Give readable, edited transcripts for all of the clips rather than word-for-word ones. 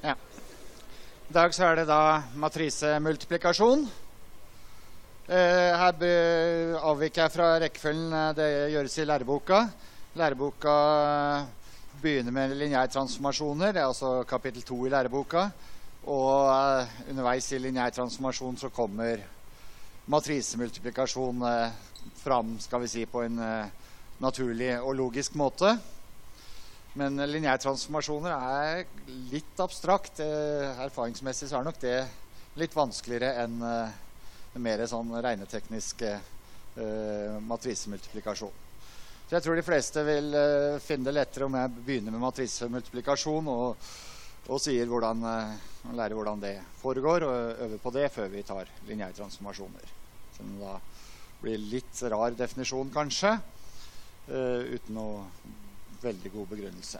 Ja. I dag så det da matrisemultiplikasjon. Her avviker jeg fra rekkefølgen det gjøres i læreboka. Læreboka begynner med lineærtransformasjoner, det altså kapittel 2 i læreboka. Og underveis i lineærtransformasjon så kommer matrisemultiplikasjon fram, skal vi si, på en naturlig og logisk måte. Men lineærtransformasjoner litt abstrakt. Erfaringsmessig så nok det litt vanskeligere enn mer sånn regneteknisk matrisemultiplikasjon. Så jeg tror de fleste vil finne det lettere om jeg begynner med matrisemultiplikasjon og sier og lærer hvordan det foregår, og øver på det før vi tar lineærtransformasjoner. Som da blir litt rar definisjon kanskje, uten noe veldig god begrunnelse.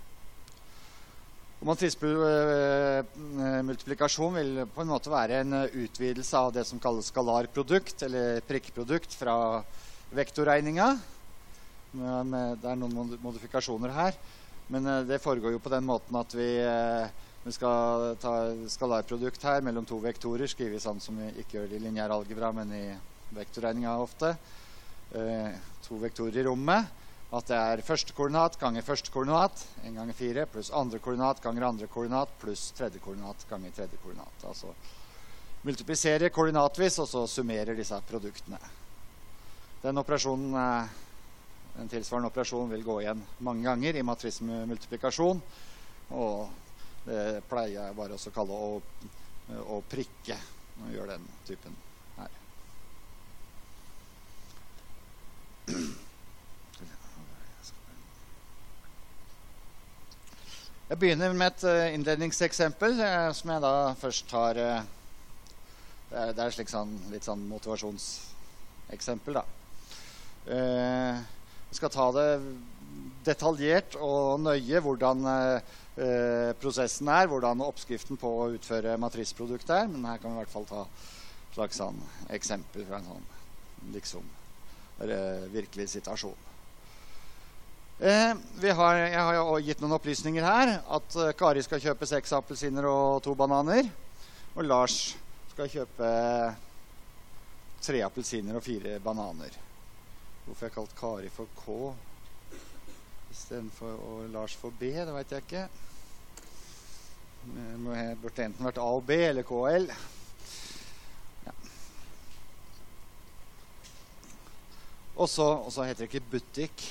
Og matrisemultiplikasjon vil på en måte være en utvidelse av det som kalles skalarprodukt, eller prikkprodukt fra vektorregninga. Det noen modifikasjoner her, men det foregår jo på den måten at vi skal ta skalarprodukt her mellom to vektorer, skriver sånn som vi ikke gjør det i lineær algebra, men i vektorregninga ofte. To vektorer i rommet. At det første koordinat ganger første koordinat, 1 ganger 4, pluss andre koordinat ganger andre koordinat, pluss tredje koordinat ganger tredje koordinat. Altså multipliserer koordinatvis, og så summerer disse produktene. Den operasjonen, en tilsvarende operasjon vil gå igjen mange ganger i matrisemultiplikasjon, og det pleier jeg bare også å kalle å prikke når vi gjør den typen her. Jeg begynner med et innledningseksempel som jeg da først tar. Det slik litt sånn motivasjonseksempel da. Vi skal ta det detaljert og nøye hvordan prosessen hvordan oppskriften på å utføre matriseprodukt men her kan vi i hvert fall ta et slags sånn eksempel fra en sånn liksom virkelig situasjon. Jeg har jo gitt noen opplysninger her, at Kari skal kjøpe 6 appelsiner og 2 bananer, og Lars skal kjøpe 3 appelsiner og 4 bananer. Hvorfor jeg kalt Kari for K i stedet for Lars for B, det vet jeg ikke. Det burde enten vært A og B eller K og L. Ja. Og så heter det ikke butikk.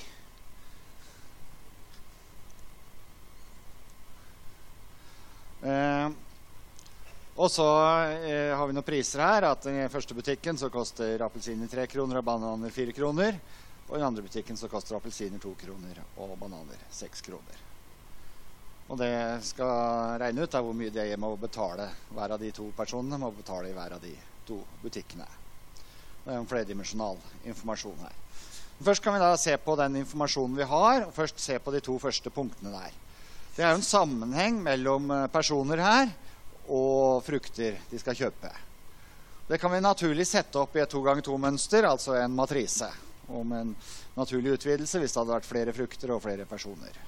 Og så har vi noen priser her, at i den første butikken så koster appelsiner 3 kroner og bananer 4 kroner, og i den andre butikken så koster appelsiner 2 kroner og bananer 6 kroner. Og det skal regne ut hvor mye det må betale hver av de to personene, må betale i hver av de to butikkene. Det en flerdimensjonal informasjon her. Først kan vi da se på den informasjonen vi har, og først se på de to første punktene der. Det jo en sammenheng mellom personer her og frukter de skal kjøpe. Det kan vi naturlig sette opp i et 2x2-mønster, altså en matrise, om en naturlig utvidelse hvis det hadde vært flere frukter og flere personer.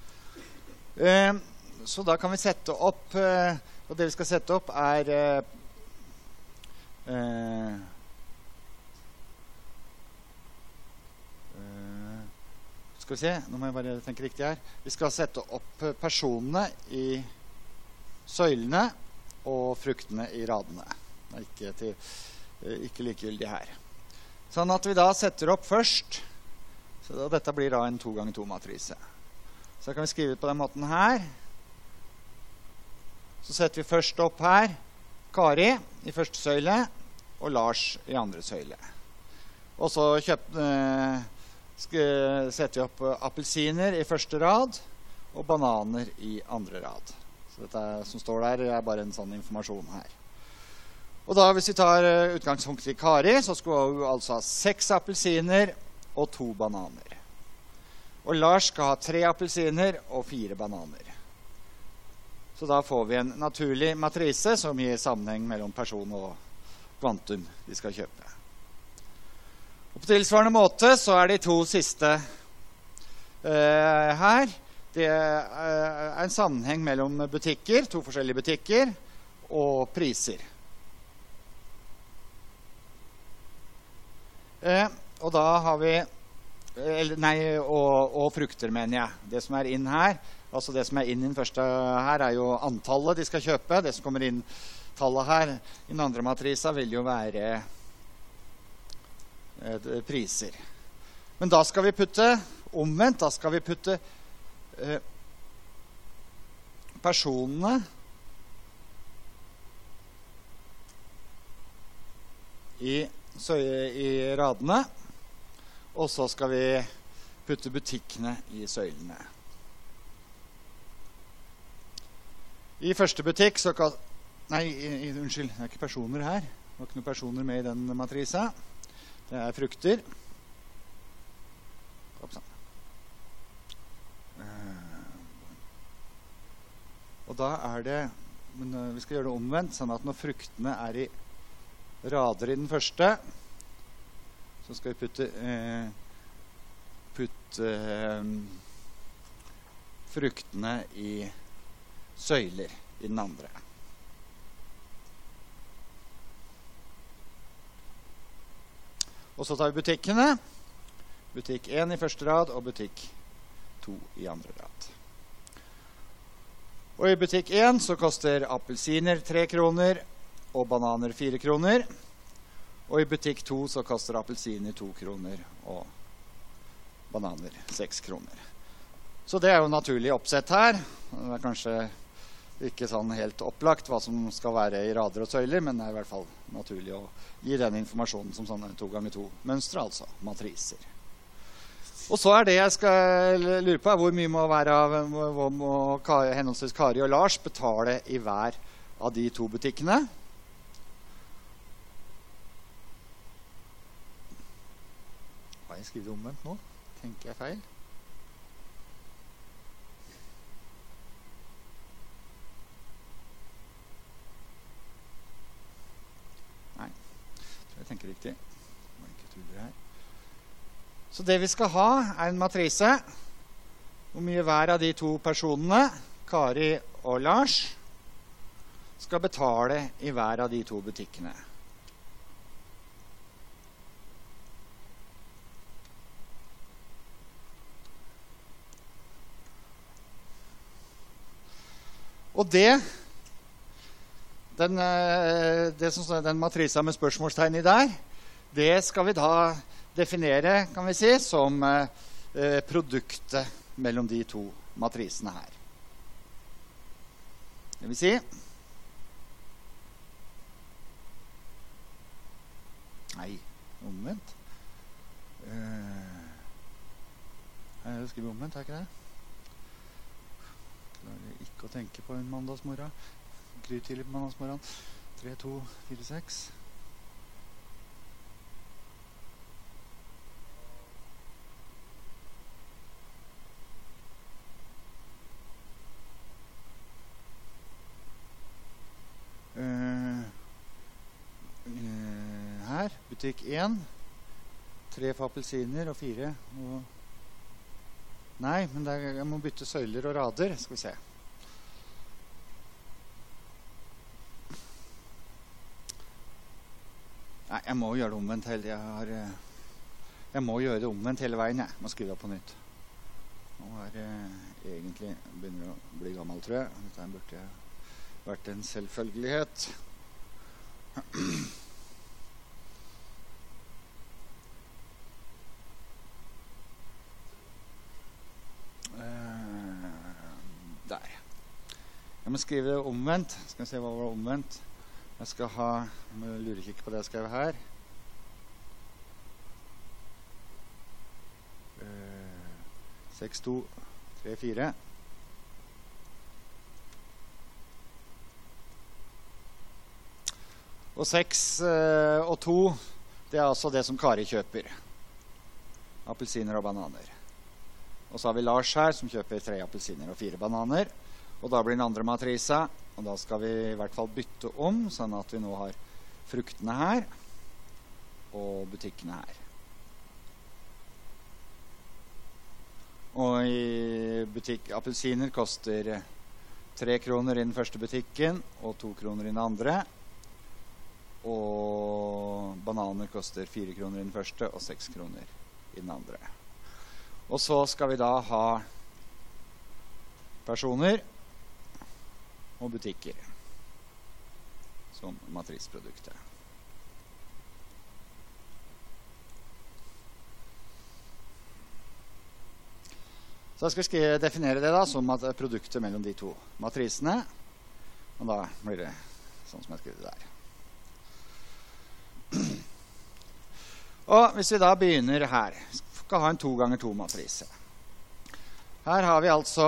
Så da kan vi sette opp, og det vi skal sette opp skal vi se, nå må jeg bare tenke riktig her. Vi skal sette opp personene i søylene og fruktene i radene. Det ikke likegyldig her. Sånn at vi da setter opp først, så dette blir da en 2x2-matrise. Så kan vi skrive på den måten her. Så setter vi først opp her Kari i første søyle og Lars i andre søyle. Og så setter vi opp appelsiner i første rad og bananer i andre rad. Så dette som står der bare en sånn informasjon her. Og da hvis vi tar utgangspunkt i Kari, så skal hun altså ha 6 appelsiner og 2 bananer. Og Lars skal ha 3 appelsiner og 4 bananer. Så da får vi en naturlig matrise som gir sammenheng mellom person og kvantum de skal kjøpe. Og på tilsvarende måte så de to siste her. det en sammenheng mellom butikker, to forskjellige butikker, og priser. Og da har vi, og frukter, mener jeg. Det som inn her, altså det som inn i den første her, jo antallet de skal kjøpe. Det som kommer inn, tallet her, i den andre matrisa vil jo være priser. Men da skal vi putte, omvendt, da skal vi putte personene i radene, og så skal vi putte butikkene i søylene. I første butikk så kan... Nei, unnskyld, det ikke personer her. Det var ikke noen personer med i den matrisa. Det frukter. Og da det, men vi skal gjøre det omvendt, sånn at når fruktene i rader i den første, så skal vi putte fruktene i søyler i den andre. Og så tar vi butikkene. Butikk 1 i første rad, og butikk 2 i andre rad. Og i butikk 1 så koster appelsiner 3 kroner, og bananer 4 kroner. Og i butikk 2 så koster appelsiner 2 kroner, og bananer 6 kroner. Så det jo naturlig oppsett her. Det kanskje ikke sånn helt opplagt hva som skal være i rader og søyler, men det I hvert fall naturlig å gi den informasjonen som sånne 2x2 mønstre, altså matriser. Og så det jeg skal lure på, hvor mye må være hvor må henholdsvis Kari og Lars betale i hver av de to butikkene. Har jeg skrevet omvendt nå? Tenker jeg feil? Nei, jeg tenker riktig. Må ikke tulle her. Så det vi skal ha en matrise. Hvor mye hver av de to personene, Kari og Lars, skal betale i hver av de to butikkene. Og den matrisa med spørsmålstegn i der, det skal vi da definere, kan vi si, som produktet mellom de to matrisene her. Det vil si nei, omvendt. Jeg skriver omvendt, ikke det? Klarer ikke å tenke på en mandagsmorgen. Gry tidlig på mandagsmorgen. 3, 2, 4, 6. Her, butikk 1. 3 for appelsiner og 4. Nei, men jeg må bytte søyler og rader. Skal vi se. Nei, jeg må gjøre det omvendt hele jeg må gjøre det omvendt hele veien. Jeg må skrive på nytt. Nå egentlig begynner å bli gammel, tror jeg. Dette burde vært en selvfølgelighet. Der. Jeg må skrive det omvendt. Skal vi se hva var omvendt. Jeg skal ha, jeg lurer ikke på det jeg skrev her. 6, 2, 3, 4. Og 6 og 2, det altså det som Kari kjøper. Appelsiner og bananer. Og så har vi Lars her, som kjøper 3 appelsiner og 4 bananer. Og da blir den andre matrisa, og da skal vi I hvert fall bytte om, sånn at vi nå har fruktene her, og butikkene her. Og i butikk, appelsiner koster 3 kroner i den første butikken, og 2 kroner i den andre. Og bananer koster 4 kroner i den første, og 6 kroner i den andre. Og så skal vi da ha personer og butikker som matrisproduktet. Så skal vi definere det da som at produktet mellom de to matrisene. Og da blir det sånn som jeg skriver det der. Og hvis vi da begynner her, skal ha en 2x2 matrise. Her har vi altså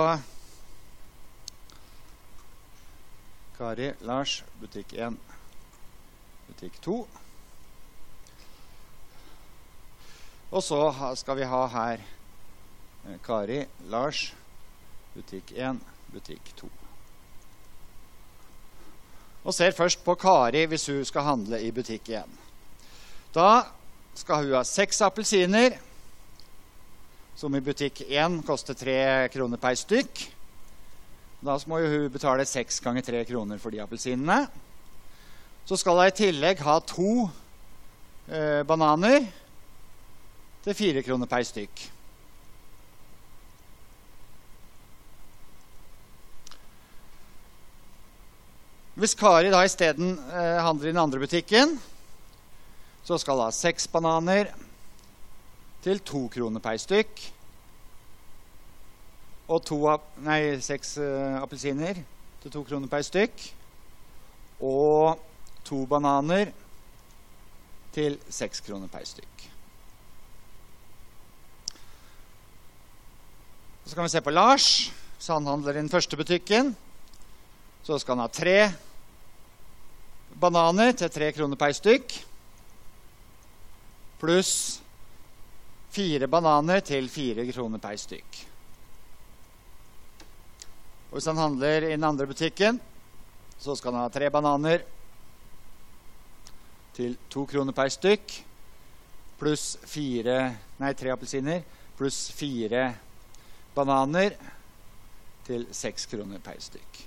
Kari, Lars, butikk 1, butikk 2. Og så skal vi ha her Kari, Lars, butikk 1, butikk 2. Og ser først på Kari hvis hun skal handle i butikk 1. Da skal hun ha 6 appelsiner, som i butikk 1 koster 3 kroner per stykk. Da må jo hun betale 6 ganger 3 kroner for de appelsinene. Så skal hun i tillegg ha 2 bananer til 4 kroner per stykk. Hvis Kari da i stedet handler i den andre butikken, så skal hun ha 6 bananer til 2 kroner per stykk, og 6 appelsiner til 2 kroner per stykk, og 2 bananer til 6 kroner per stykk. Så kan vi se på Lars, hvis han handler i den første butikken, så skal han ha 3 bananer til 3 kroner per stykk, pluss 4 bananer til 4 kroner per stykk. Og hvis han handler i den andre butikken, så skal han ha 3 bananer til 2 kroner per stykk, pluss 3 appelsiner, pluss 4 bananer til 6 kroner per stykk.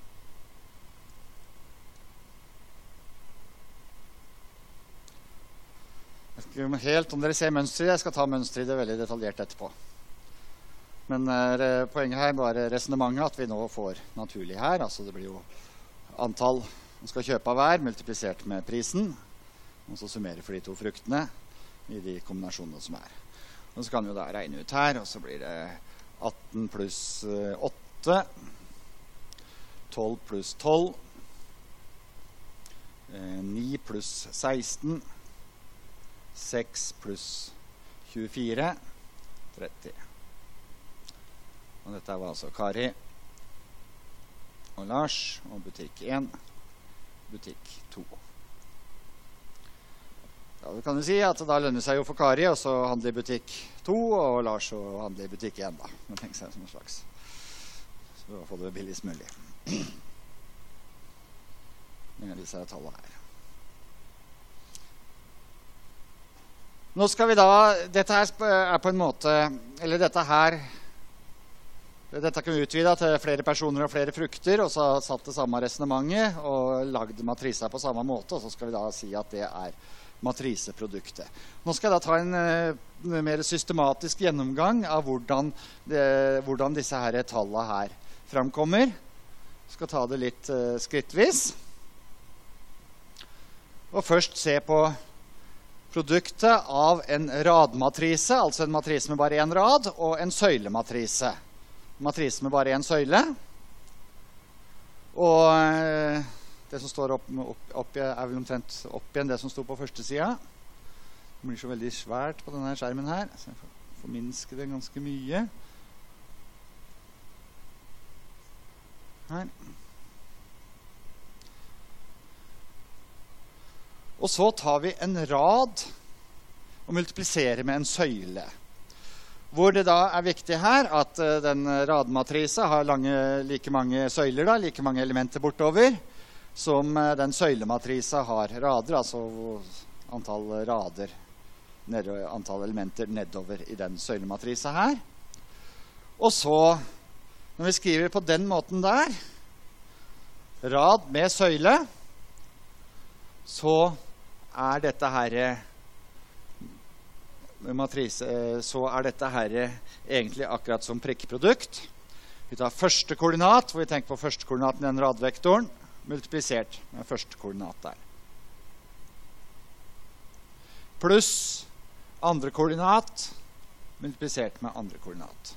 Jeg vet ikke helt om dere ser mønstret. Jeg skal ta mønstret veldig detaljert etterpå. Men poenget her er bare resonemanget at vi nå får naturlig her. Altså det blir jo antall man skal kjøpe av hver, multiplisert med prisen. Og så summere for de 2 fruktene i de kombinasjonene som er. Og så kan vi jo da regne ut her, og så blir det 18 pluss 8, 12 pluss 12, 9 pluss 16, 6 pluss 24, 30. Og dette var altså Kari og Lars og butikk 1, butikk 2. Ja, det kan du si at da lønner seg jo for Kari og så handle i butikk 2, og Lars å handle i butikk 1 da. Man tenker seg som en slags, så vi får det billigst mulig. Med disse tallene her. Nå skal vi da, dette her er på en måte, eller dette kan vi utvide til flere personer og flere frukter, og så satt det samme resonemanget og lagd matrisa på samme måte, og så skal vi da si at det er matriseproduktet. Nå skal jeg da ta en mer systematisk gjennomgang av hvordan disse her tallene her fremkommer. Jeg skal ta det litt skrittvis. Og først se på produktet av en radmatrise, altså en matrise med bare en rad, og en søylematrise. Matrise med bare en søyle. Og det som står opp er vel omtrent opp igjen det som stod på første siden. Det blir så veldig svært på denne skjermen her, så jeg får forminske det ganske mye. Her. Og så tar vi en rad og multipliserer med en søyle. Hvor det da er viktig her at den radmatrisa har like mange søyler, da, like mange elementer bortover, som den søylematrisa har rader, altså antall rader, antall elementer nedover i den søylematrisa her. Og så, når vi skriver på den måten der, rad med søyle, så er dette her matrise, så er dette her egentlig akkurat som prikkeprodukt. Vi tar første koordinat, hvor vi tenker på første koordinaten i den radvektoren, multiplisert med første koordinat der. Pluss andre koordinat, multiplisert med andre koordinat.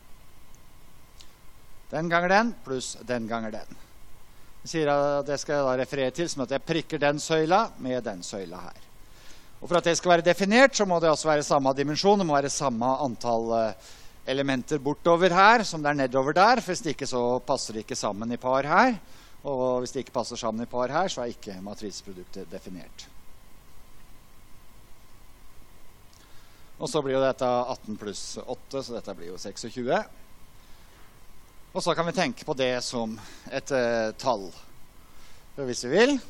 Den ganger den, pluss den ganger den. Jeg sier at det skal jeg da referere til som at jeg prikker den søyla med den søyla her. Og for at det skal være definert, så må det også være samme dimensjon. Det må være samme antall elementer bortover her som det er nedover der. For hvis det ikke, så passer det ikke sammen i par her. Og hvis det ikke passer sammen i par her, så er ikke matriseproduktet definert. Og så blir jo dette 18 pluss 8, så dette blir jo 26. Og så kan vi tenke på det som et tall, hvis vi vil.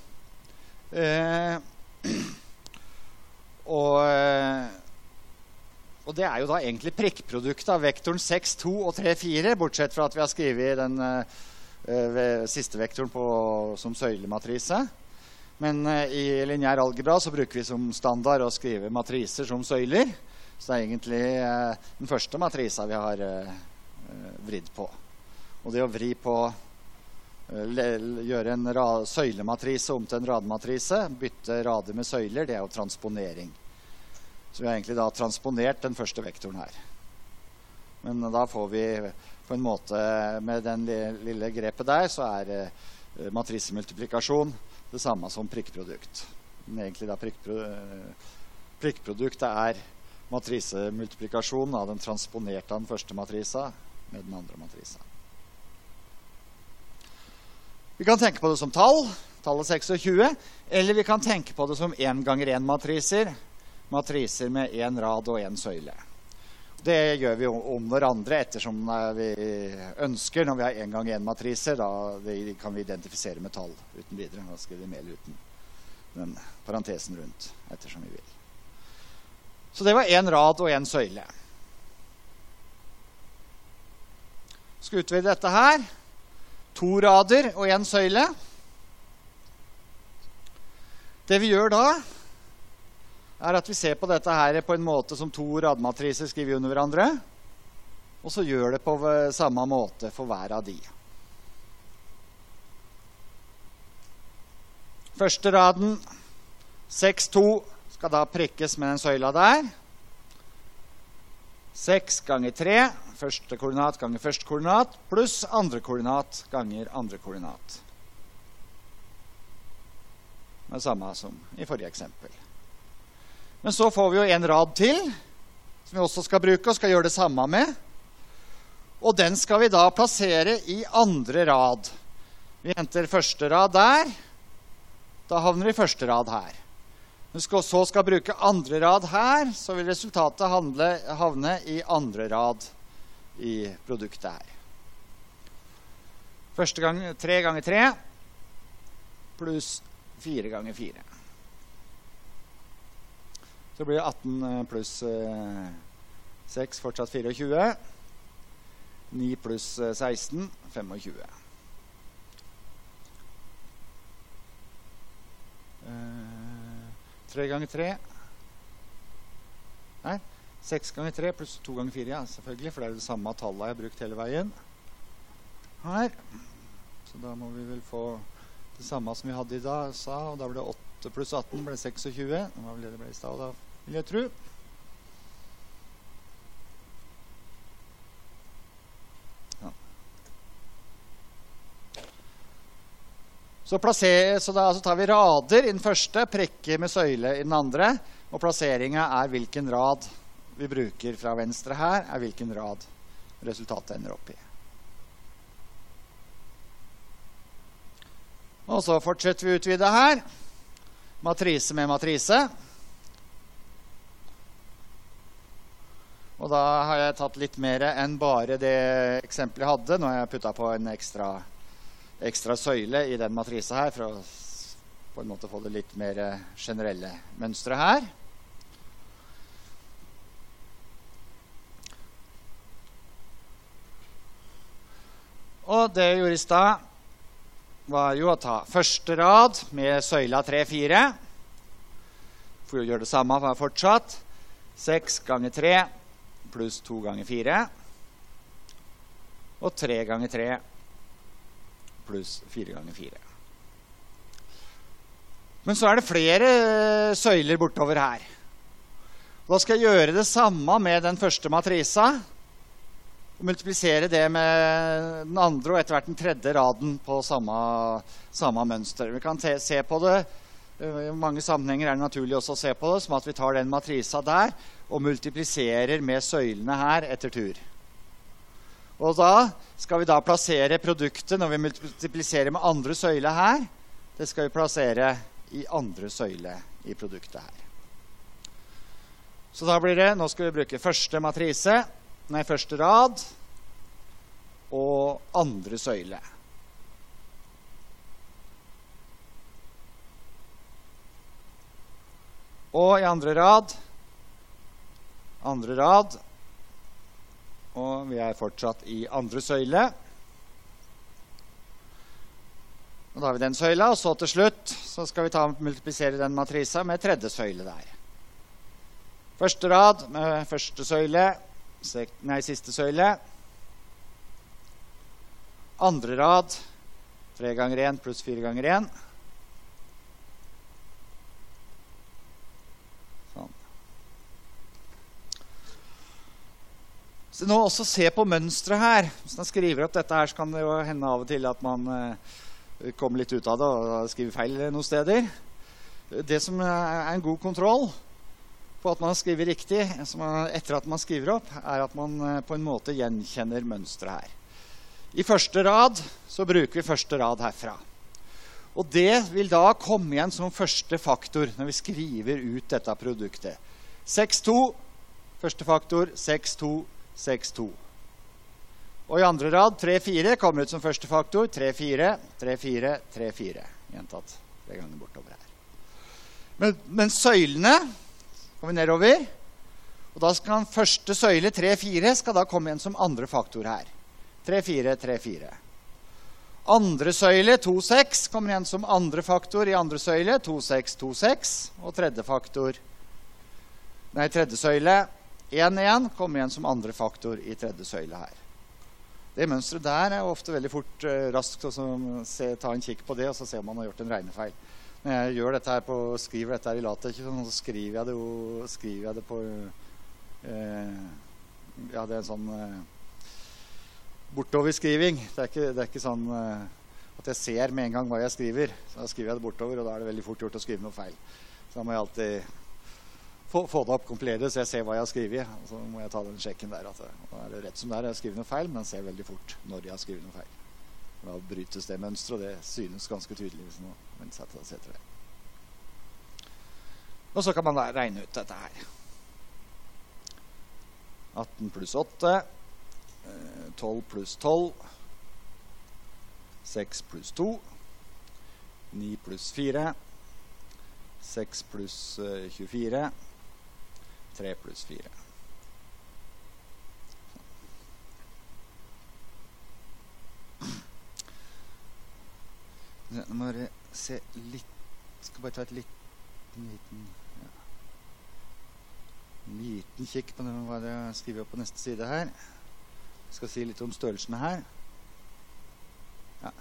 Og det er jo da egentlig prikkproduktet av vektoren 6, 2 og 3, 4, bortsett fra at vi har skrevet den siste vektoren som søylematrise. Men i lineær algebra så bruker vi som standard å skrive matriser som søyler. Så det er egentlig den første matrisa vi har vridd på. Og det å vri på, gjøre en søylematrise om til en radmatrise, bytte rader med søyler, det er jo transponering. Så vi har egentlig da transponert den første vektoren her. Men da får vi på en måte, med den lille grepet der, så er matrisemultiplikasjon det samme som prikkprodukt. Men egentlig da prikkproduktet er matrisemultiplikasjon av den transponerte av den første matrisa med den andre matrisa. Vi kan tenke på det som tall, tallet 26, eller vi kan tenke på det som 1 ganger 1 matriser, matriser med 1 rad og 1 søyle. Det gjør vi om hverandre ettersom vi ønsker. Når vi har 1 ganger 1 matriser, da kan vi identifisere med tall uten videre. Da skriver vi mail uten den parentesen rundt, ettersom vi vil. Så det var 1 rad og 1 søyle. Skal utvide dette her. 2 rader og 1 søyle. Det vi gjør da, er at vi ser på dette her på en måte som 2 radmatriser skriver under hverandre, og så gjør det på samme måte for hver av de. Første raden, 6, 2, skal da prikkes med den søyla der. 6 ganger 3, første koordinat ganger første koordinat, pluss andre koordinat ganger andre koordinat. Det er det samme som i forrige eksempel. Men så får vi jo en rad til, som vi også skal bruke og skal gjøre det samme med. Og den skal vi da plassere i andre rad. Vi henter første rad der, da havner vi i første rad her. Når vi så skal bruke andre rad her, så vil resultatet havne i andre rad i produktet her. Første gang 3 ganger 3 pluss 4 ganger 4. Så blir det 18 pluss 6, fortsatt 24. 9 pluss 16, 25. 3 ganger 3. Nei, 6 ganger 3 pluss 2 ganger 4, ja, selvfølgelig, for det er det samme tallet jeg har brukt hele veien. Her. Så da må vi vel få det samme som vi hadde i dag, og da ble det 8 pluss 18, ble 26. Det var vel det ble i sted, da vil jeg tro. Ja. Så da tar vi rader i den første, prikker med søyle i den andre, og plasseringen er hvilken rad vi bruker fra venstre her, er hvilken rad resultatet ender opp i. Og så fortsetter vi å utvide her. Matrise med matrise. Og da har jeg tatt litt mer enn bare det eksempelet jeg hadde. Nå har jeg puttet på en ekstra søyle i den matrisa her, for å på en måte få det litt mer generelle mønstre her. Og det jeg gjorde i sted var jo å ta første rad med søyla 3-4. For å gjøre det samme var fortsatt. 6 ganger 3 pluss 2 ganger 4. Og 3 ganger 3 pluss 4 ganger 4. Men så er det flere søyler bortover her. Da skal jeg gjøre det samme med den første matrisa, og multiplisere det med den andre og etter hvert den tredje raden på samme mønster. Vi kan se på det, i mange sammenhenger er det naturlig også å se på det, som at vi tar den matrisa der og multipliserer med søylene her etter tur. Og da skal vi da plassere produktet når vi multipliserer med andre søyle her. Det skal vi plassere i andre søyle i produktet her. Så da blir det, nå skal vi bruke første rad og andre søyle. Og i andre rad, og vi er fortsatt i andre søyle. Og da har vi den søyla, og så til slutt så skal vi multiplisere den matrisa med tredje søyle der. Første rad med første søyle, siste søyle. Andre rad, 3 ganger 1 pluss 4 ganger 1. Sånn. Så nå også se på mønstret her. Hvis man skriver opp dette her, så kan det jo hende av og til at man kommer litt ut av det og skriver feil noen steder. Det som er en god kontroll på at man skriver riktig etter at man skriver opp, er at man på en måte gjenkjenner mønstret her. I første rad så bruker vi første rad herfra. Og det vil da komme igjen som første faktor når vi skriver ut dette produktet. 6-2, første faktor, 6-2, 6-2. Og i andre rad, 3-4 kommer ut som første faktor, 3-4, 3-4, 3-4. Gjentatt 3 ganger bortover her. Men søylene går vi nedover, og da skal første søyle 3-4 skal da komme igjen som andre faktor her. 3-4, 3-4. Andre søyle 2-6 kommer igjen som andre faktor i andre søyle, 2-6, 2-6. Og tredje søyle 1-1 kommer igjen som andre faktor i tredje søyle her. Det mønstret der er ofte veldig fort raskt å ta en kikk på det, og så ser man har gjort en regnefeil. Når jeg gjør dette her skriver dette her i LaTeX, så skriver jeg det på ja, det er en sånn bortoverskriving. Det er ikke sånn at jeg ser med en gang hva jeg skriver. Så da skriver jeg det bortover, og da er det veldig fort gjort å skrive noe feil. Så da må jeg alltid få det opp kompletet, så jeg ser hva jeg har skrivet. Og så må jeg ta den sjekken der. Da er det rett som det er, jeg skriver noe feil, men jeg ser veldig fort når jeg har skrivet noe feil. Da brytes det mønstret, og det synes ganske tydelig hvis noe setter det. Og så kan man da regne ut dette her. 18 pluss 8, 12 pluss 12, 6 pluss 2, 9 pluss 4, 6 pluss 24, 3 pluss 4. Nå må jeg se litt, skal bare ta et liten kikk på det, hva jeg skriver opp på neste side her. Jeg skal si litt om størrelsene her. Ja.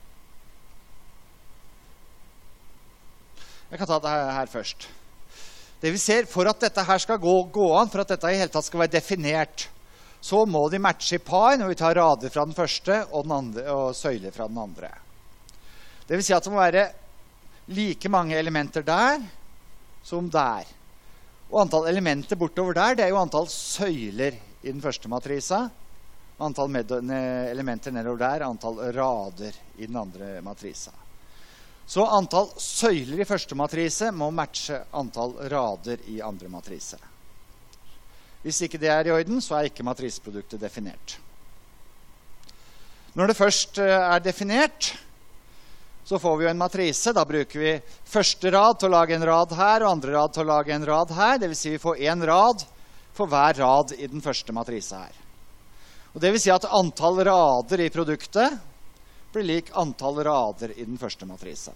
Jeg kan ta det her først. Det vi ser, for at dette her skal gå an, for at dette i hele tatt skal være definert, så må de matche i par når vi tar rader fra den første og søyler fra den andre. Det vil si at det må være like mange elementer der som der. Og antall elementer bortover der, det er jo antall søyler i den første matrisa. Antall elementer nedover der, antall rader i den andre matrisa. Så antall søyler i første matrise må matche antall rader i andre matrise. Hvis ikke det er i orden, så er ikke matriseproduktet definert. Når det først er definert, så får vi jo en matrise. Da bruker vi første rad til å lage en rad her, og andre rad til å lage en rad her. Det vil si vi får en rad for hver rad i den første matrisa her. Og det vil si at antall rader i produktet blir lik antall rader i den første matrisa.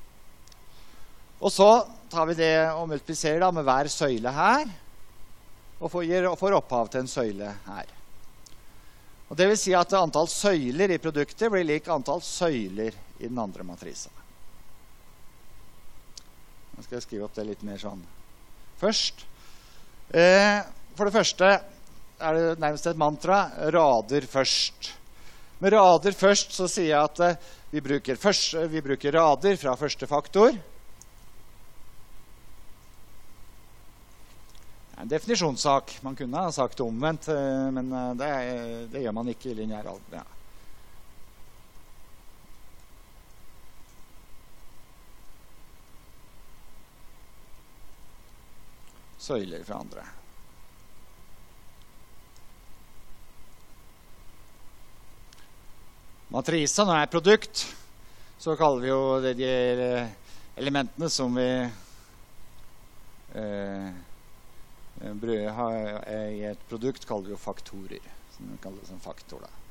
Og så tar vi det og multipliserer da med hver søyle her, og får opphav til en søyle her. Og det vil si at antall søyler i produktet blir lik antall søyler i den andre matrisa. Nå skal jeg skrive opp det litt mer sånn. Først, for det første er det nærmest et mantra, rader først. Med rader først så sier jeg at vi bruker rader fra første faktor. En definisjonssak. Man kunne ha sagt det omvendt, men det gjør man ikke i lineær algebra. Søyler fra andre. Matrisa, når det er produkt, så kaller vi jo de elementene som vi i et produkt kaller vi jo faktorer, som vi kaller det som faktor da.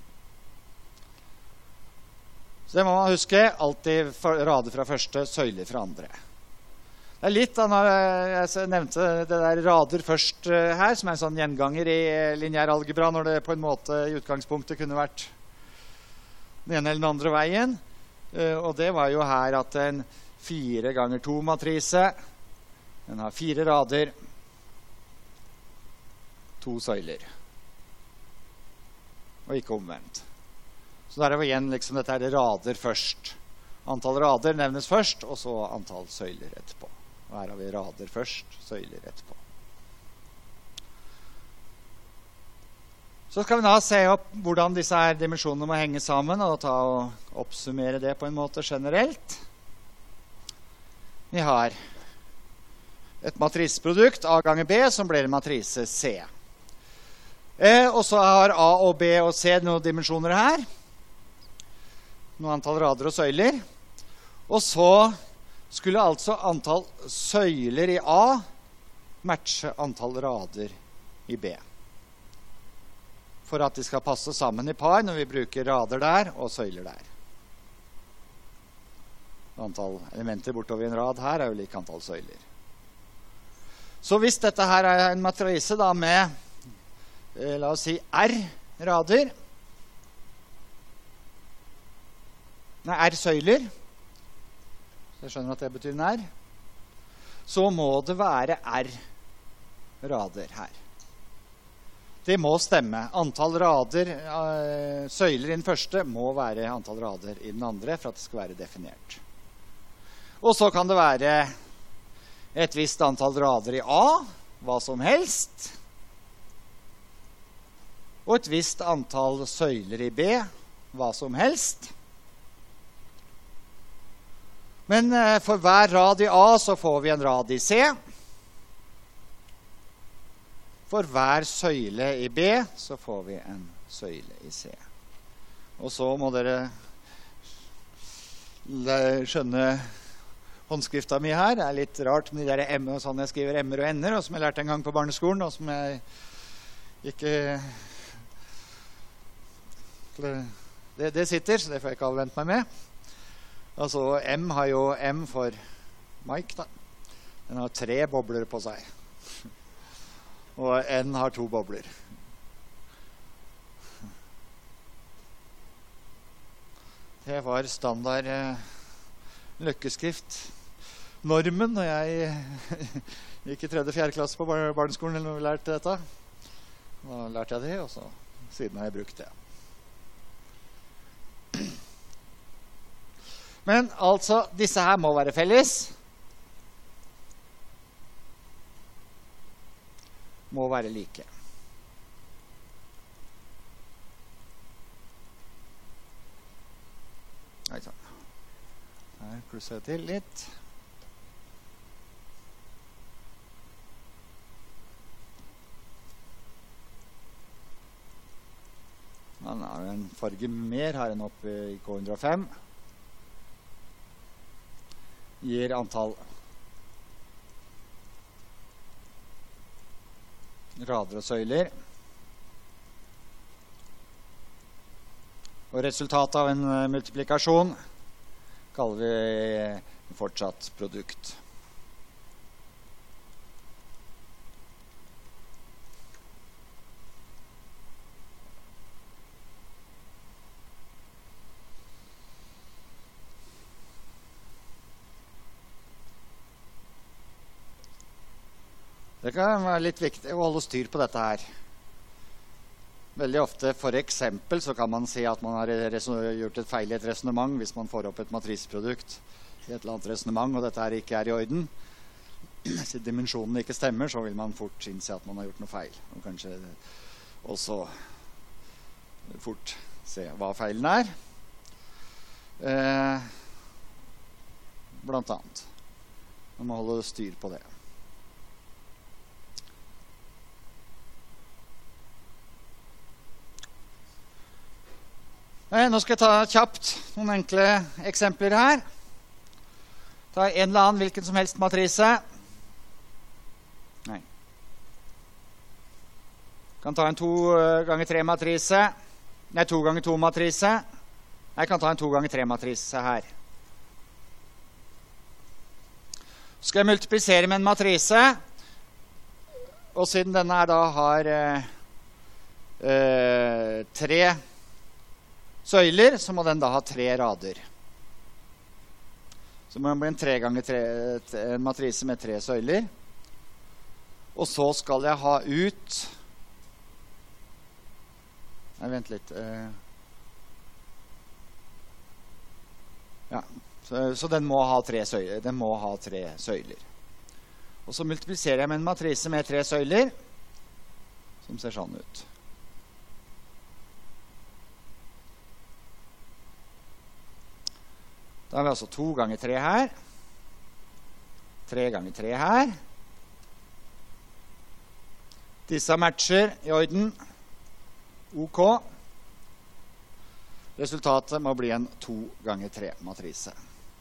Så det må man huske, alltid rader fra første, søyler fra andre. Det er litt da, når jeg nevnte det der rader først her, som er en sånn gjenganger i lineær algebra, når det på en måte i utgangspunktet kunne vært den ene eller den andre veien. Og det var jo her at en 4 ganger 2 matrise, den har 4 rader, 2 søyler. Og ikke omvendt. Så der er vi igjen liksom dette er rader først. Antall rader nevnes først, og så antall søyler etterpå. Og her har vi rader først, søyler etterpå. Så skal vi da se opp hvordan disse her dimensjonene må henge sammen, og ta og oppsummere det på en måte generelt. Vi har et matriseprodukt, A ganger B, som blir en matrise C. Og så har A og B og C noen dimensjoner her. Noen antall rader og søyler. Og så skulle altså antall søyler i A matche antall rader i B. For at de skal passe sammen i par når vi bruker rader der og søyler der. Antall elementer bortover i en rad her er jo lik antall søyler. Så hvis dette her er en matrise da med, la oss si R rader, R søyler, så jeg skjønner at det betyr en R, så må det være R rader her. Det må stemme. Antall rader, søyler i den første, må være antall rader i den andre for at det skal være definert. Og så kan det være et visst antall rader i A, hva som helst, og et visst antall søyler i B, hva som helst. Men for hver rad i A så får vi en rad i C. For hver søyle i B så får vi en søyle i C. Og så må dere skjønne håndskrifta mi her. Det er litt rart med de der M og sånn jeg skriver M-er og N-er, og som jeg lærte en gang på barneskolen, og som jeg ikke... Det sitter, så det får jeg ikke avvente meg med. Altså, M har jo M for Mike, da. Den har 3 bobler på seg. Og N har 2 bobler. Det var standard løkkeskrift. Normen, når jeg gikk i 3.-4. klasse på barneskolen eller noe lærte dette. Da lærte jeg det, og så siden har jeg brukt det. Men altså, disse her må være felles. Må være like. Her plusser jeg til litt. Han har en farge mer her enn oppe i K105. Gir antall rader og søyler. Og resultatet av en multiplikasjon kaller vi fortsatt produkt. Det kan være litt viktig å holde styr på dette her. Veldig ofte, for eksempel, så kan man si at man har gjort et feil i et resonemang hvis man får opp et matriseprodukt i et eller annet resonemang, og dette her ikke er i orden. Hvis dimensjonen ikke stemmer, så vil man fort innse at man har gjort noe feil. Og kanskje også fort se hva feilen er. Blant annet. Man må holde styr på det. Nå skal jeg ta kjapt noen enkle eksempler her. Ta en eller annen hvilken som helst matrise. Nei. Kan ta en 2x3 matrise. Nei, 2x2 matrise. Jeg kan ta en 2x3 matrise her. Så skal jeg multiplisere med en matrise. Og siden denne her da har 3 søyler, så må den da ha 3 rader. Så må det bli en matrise med 3 søyler. Og så skal jeg ha ut... Nei, vent litt. Ja, så den må ha 3 søyler. Den må ha 3 søyler. Og så multipliserer jeg med en matrise med 3 søyler, som ser sånn ut. Da har vi altså 2x3 her, 3x3 her. Disse matcher i orden. OK. Resultatet må bli en 2x3 matrise.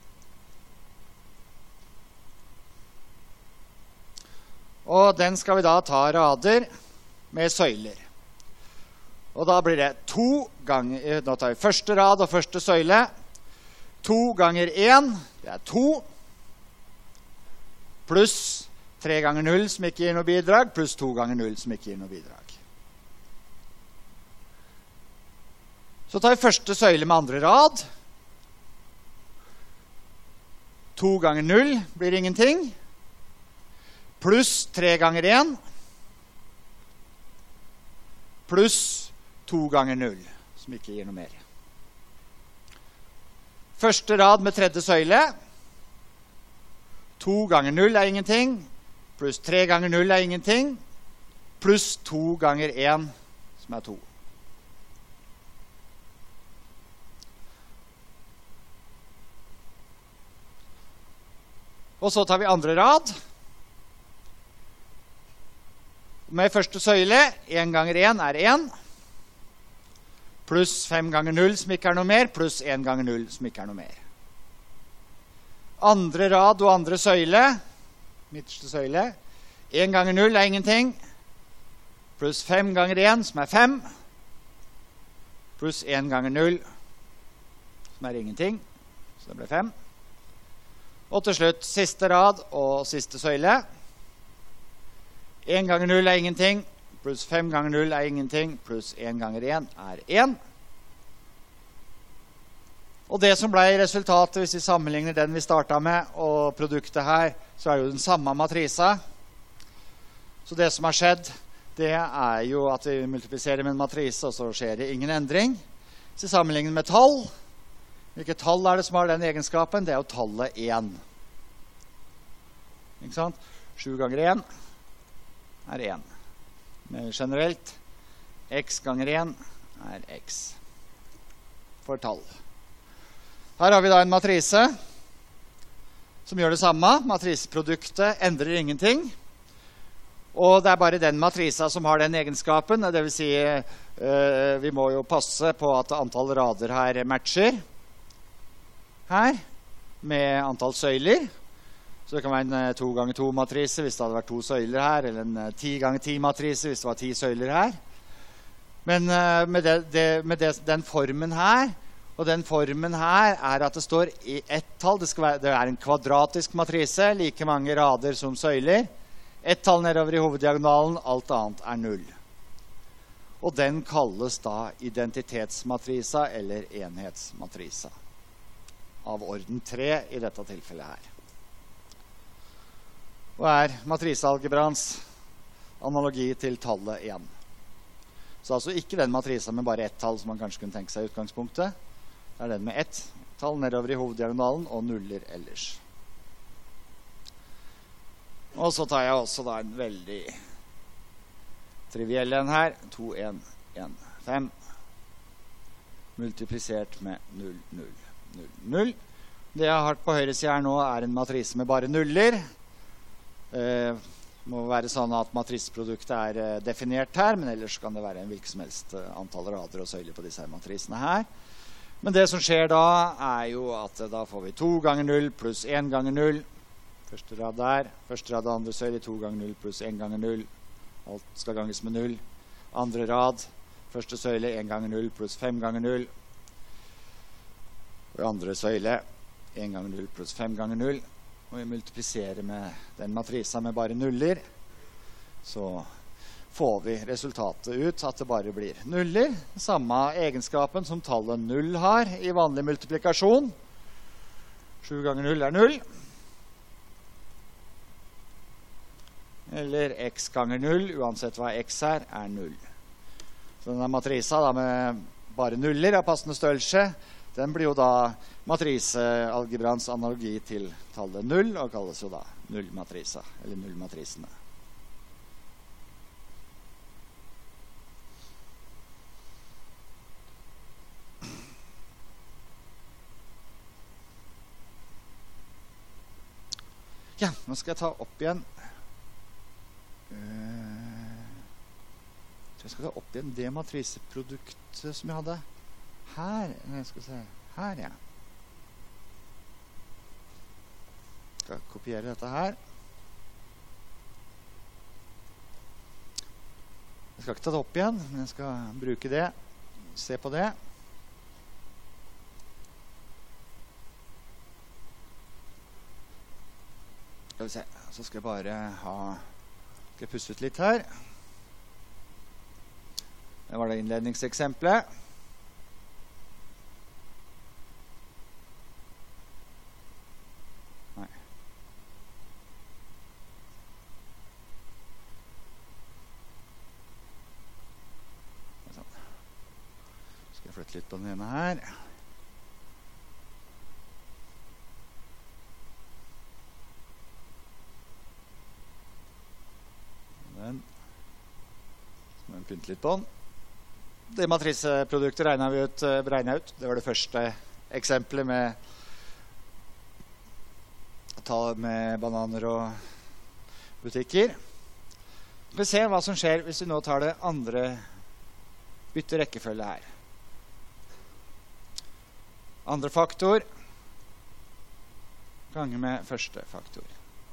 Og den skal vi da ta rader med søyler. Og da blir det 2 ganger, nå tar vi første rad og første søyle. 2 ganger 1, det er 2, pluss 3 ganger 0 som ikke gir noe bidrag, pluss 2 ganger 0 som ikke gir noe bidrag. Så tar vi første søyle med andre rad. 2 ganger 0 blir ingenting, pluss 3 ganger 1, pluss 2 ganger 0 som ikke gir noe mer. Første rad med tredje søyle. 2 ganger 0 er ingenting. Pluss 3 ganger 0 er ingenting. Pluss 2 ganger 1, som er 2. Og så tar vi andre rad. Med første søyle. 1 ganger 1 er 1. Pluss 5 ganger 0 som ikke er noe mer, pluss 1 ganger 0 som ikke er noe mer. Andre rad og andre søyle, midterste søyle, 1 ganger 0 er ingenting, pluss 5 ganger 1 som er 5, pluss 1 ganger 0 som er ingenting, så det ble 5. Og til slutt siste rad og siste søyle. 1 ganger 0 er ingenting, pluss 5 ganger 0 er ingenting, pluss 1 ganger 1 er 1. Og det som ble resultatet, hvis vi sammenligner den vi startet med, og produktet her, så er det jo den samme matrisa. Så det som har skjedd, det er jo at vi multipliserer med en matrise, og så skjer det ingen endring. Hvis vi sammenligner med tall, hvilket tall er det som har den egenskapen? Det er jo tallet 1. Ikke sant? 7 ganger 1 er 1. Men generelt, x ganger 1 er x for tall. Her har vi da en matrise som gjør det samme. Matriseproduktet endrer ingenting. Og det er bare den matrisa som har den egenskapen. Det vil si, vi må jo passe på at antall rader her matcher her med antall søyler. Så det kan være en 2x2 matrise hvis det hadde vært 2 søyler her, eller en 10x10 matrise hvis det var 10 søyler her. Men den formen her, og den formen her er at det står i ett tall. Det er en kvadratisk matrise, like mange rader som søyler. Ett tall nedover i hoveddiagonalen, alt annet er 0. Og den kalles da identitetsmatrisa eller enhetsmatrisa. Av orden 3 i dette tilfellet her. Og er matrisealgebrans analogi til tallet 1. Så altså ikke den matrisa med bare ett tall som man kanskje kunne tenke seg i utgangspunktet. Det er den med ett tall nedover i hoveddiagonalen og nuller ellers. Og så tar jeg også da en veldig triviell en her. 2, 1, 1, 5. Multiplisert med 0, 0, 0, 0. Det jeg har på høyre side her nå er en matrise med bare nuller. Det må være sånn at matriseproduktet er definert her, men ellers kan det være en hvilket som helst antall rader og søyler på disse her matrisene her. Men det som skjer da er jo at da får vi 2 ganger 0 pluss 1 ganger 0. Første rad der, første rad andre søyle 2 ganger 0 pluss 1 ganger 0. Alt skal ganges med 0. Andre rad, første søyle 1 ganger 0 pluss 5 ganger 0. Og andre søyle 1 ganger 0 pluss 5 ganger 0. Og vi multipliserer med den matrisa med bare nuller, så får vi resultatet ut at det bare blir nuller. Samme egenskapen som tallet 0 har i vanlig multiplikasjon. 7 ganger 0 er 0. Eller x ganger 0, uansett hva x er 0. Så denne matrisa da, med bare nuller av passende størrelse, den blir jo da matrisealgebrans analogi til tallet 0, og kalles jo da nullmatrisa, eller nullmatrisene. Ja, nå skal jeg ta opp igjen. Jeg skal ta opp igjen det matriseproduktet som jeg hadde her. Jeg skal se. Her, ja. Jeg skal kopiere dette her. Jeg skal ikke ta det opp igjen, men jeg skal bruke det. Se på det. Skal vi se. Så skal jeg bare skal jeg pusse ut litt her. Det var det innledningseksempelet. Nei. Sånn. Skal jeg flytte litt på den ene her. Den. Så må jeg pynte litt på den. Det matriseproduktet regnet vi ut. Det var det første eksempelet med bananer og butikker. Vi får se hva som skjer hvis vi nå tar det andre bytte rekkefølge her. Andre faktor ganger med første faktor.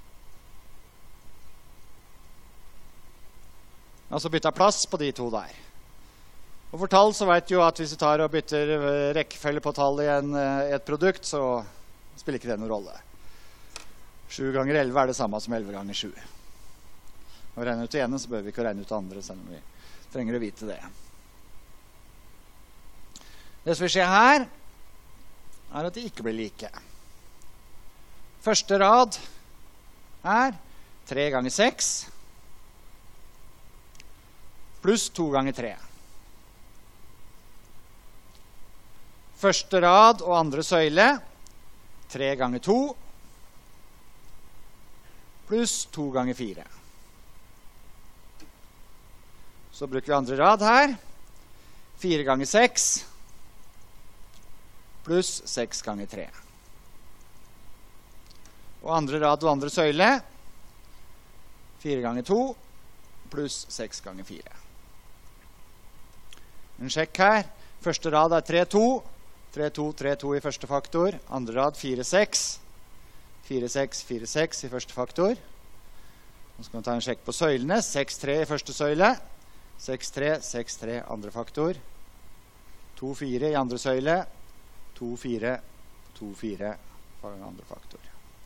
Altså bytte plass på de to der. Og for tall så vet jo at hvis vi tar og bytter rekkefølge på tall i et produkt, så spiller ikke det noen rolle. 7 ganger 11 er det samme som 11 ganger 7. Når vi regner ut det ene, så bør vi ikke regne ut det andre, selv om vi trenger å vite det. Det som vil skje her, er at de ikke blir like. Første rad er 3 ganger 6 pluss 2 ganger 3. Første rad og andre søyle 3 ganger 2 pluss 2 ganger 4. Så bruker vi andre rad her. 4 ganger 6 pluss 6 ganger 3. Og andre rad og andre søyle 4 ganger 2 pluss 6 ganger 4. En sjekk her. Første rad er 3, 2. 3, 2, 3, 2 i første faktor. Andre rad 4, 6. 4, 6, 4, 6 i første faktor. Nå skal vi ta en sjekk på søylene. 6, 3 i første søyle. 6-3, 6-3 andre faktor. 2-4 i andre søyle. 2-4, 2-4 for andre faktor.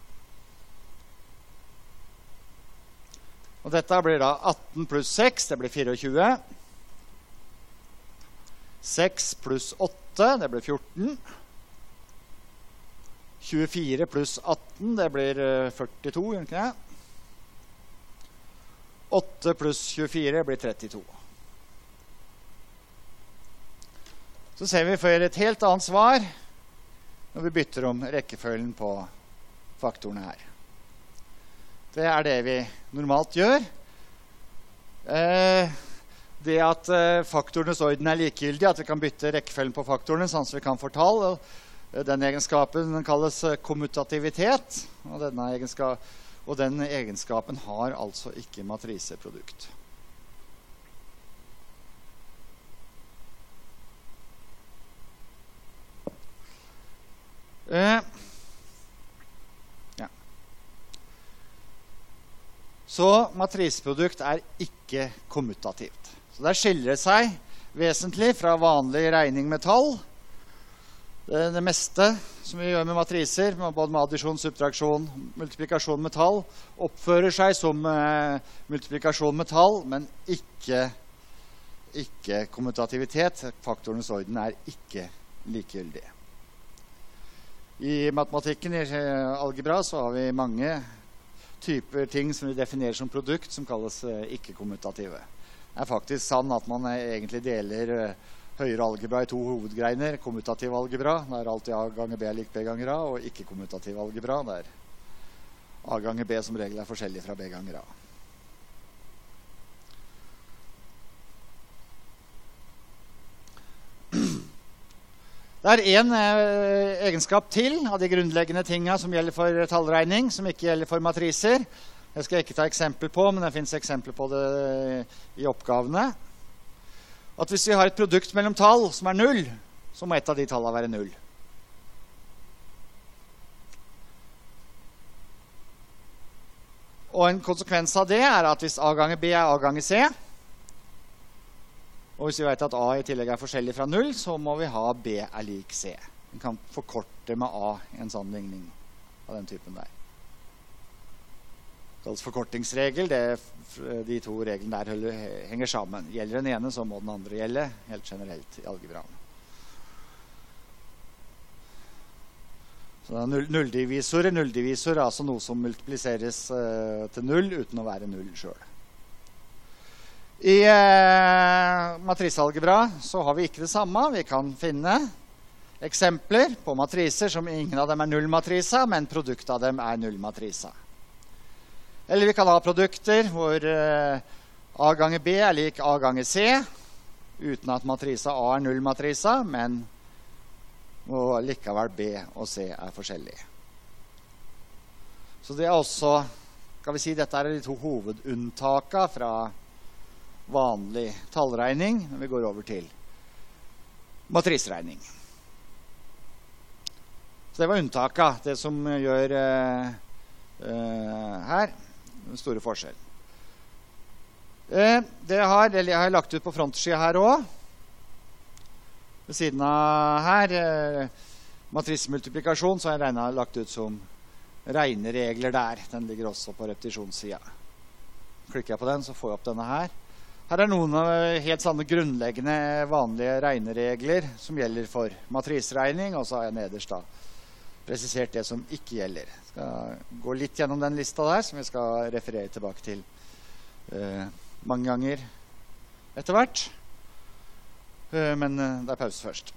Og dette blir da 18 pluss 6, det blir 24. 6 pluss 8, det blir 14. 24 pluss 18, det blir 42, gjør det ikke det? 8 pluss 24 blir 32. Så ser vi for et helt annet svar når vi bytter om rekkefølgen på faktorene her. Det er det vi normalt gjør. Det at faktorenes orden er likegyldig, at vi kan bytte rekkefølgen på faktorene, sånn at vi kan få tall. Den egenskapen kalles kommutativitet, og den egenskapen har altså ikke matriseprodukt. Så matriseprodukt er ikke kommutativt. Så der skiller det seg vesentlig fra vanlig regning med tall. Det meste som vi gjør med matriser, både med addisjon, subtraksjon, multiplikasjon med tall, oppfører seg som multiplikasjon med tall, men ikke kommutativitet. Faktorenes orden er ikke likegyldig. I matematikken, i algebra, så har vi mange typer ting som vi definerer som produkt, som kalles ikke-kommutative. Det er faktisk sant at man egentlig deler høyere algebra i to hovedgreiner. Kommutativ algebra, der alltid A ganger B er lik B ganger A, og ikke-kommutativ algebra, der A ganger B som regel er forskjellig fra B ganger A. Det er en egenskap til av de grunnleggende tingene som gjelder for tallregning, som ikke gjelder for matriser. Det skal jeg ikke ta eksempel på, men det finnes eksempler på det i oppgavene. At hvis vi har et produkt mellom tall som er 0, så må et av de tallene være 0. Og en konsekvens av det er at hvis A ganger B er A ganger C, og hvis vi vet at A i tillegg er forskjellig fra 0, så må vi ha B er lik C. Vi kan forkorte med A i en sånn ligning av den typen der. Det kalles forkortingsregel. De to reglene der henger sammen. Gjelder den ene, så må den andre gjelde, helt generelt i algebraen. Så det er nulldivisor. Nulldivisor er altså noe som multipliseres til 0 uten å være 0 selv. I matrisealgebra så har vi ikke det samme. Vi kan finne eksempler på matriser som ingen av dem er nullmatrisa, men produktet av dem er nullmatrisa. Eller vi kan ha produkter hvor A ganger B er lik A ganger C, uten at matrisa A er nullmatrisa, men hvor likevel B og C er forskjellige. Så det er også, kan vi si, dette er de to hovedunntakene fra vanlig tallregning når vi går over til matriseregning. Så det var unntaket, det som gjør her den store forskjell. Det har jeg lagt ut på frontsida her også. Ved siden av her, matrisemultiplikasjon, så har jeg lagt ut som regneregler der. Den ligger også på repetisjonssida. Klikker jeg på den, så får jeg opp denne her. Her er noen av helt sånne grunnleggende vanlige regneregler som gjelder for matriseregning, og så har jeg nederst da presisert det som ikke gjelder. Jeg skal gå litt gjennom den lista der, som vi skal referere tilbake til mange ganger etter hvert. Men det er pause først.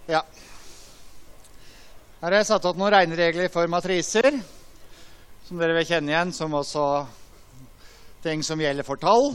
Ja. Her har jeg satt opp noen regneregler for matriser, som dere vil kjenne igjen, som også ting som gjelder for tall.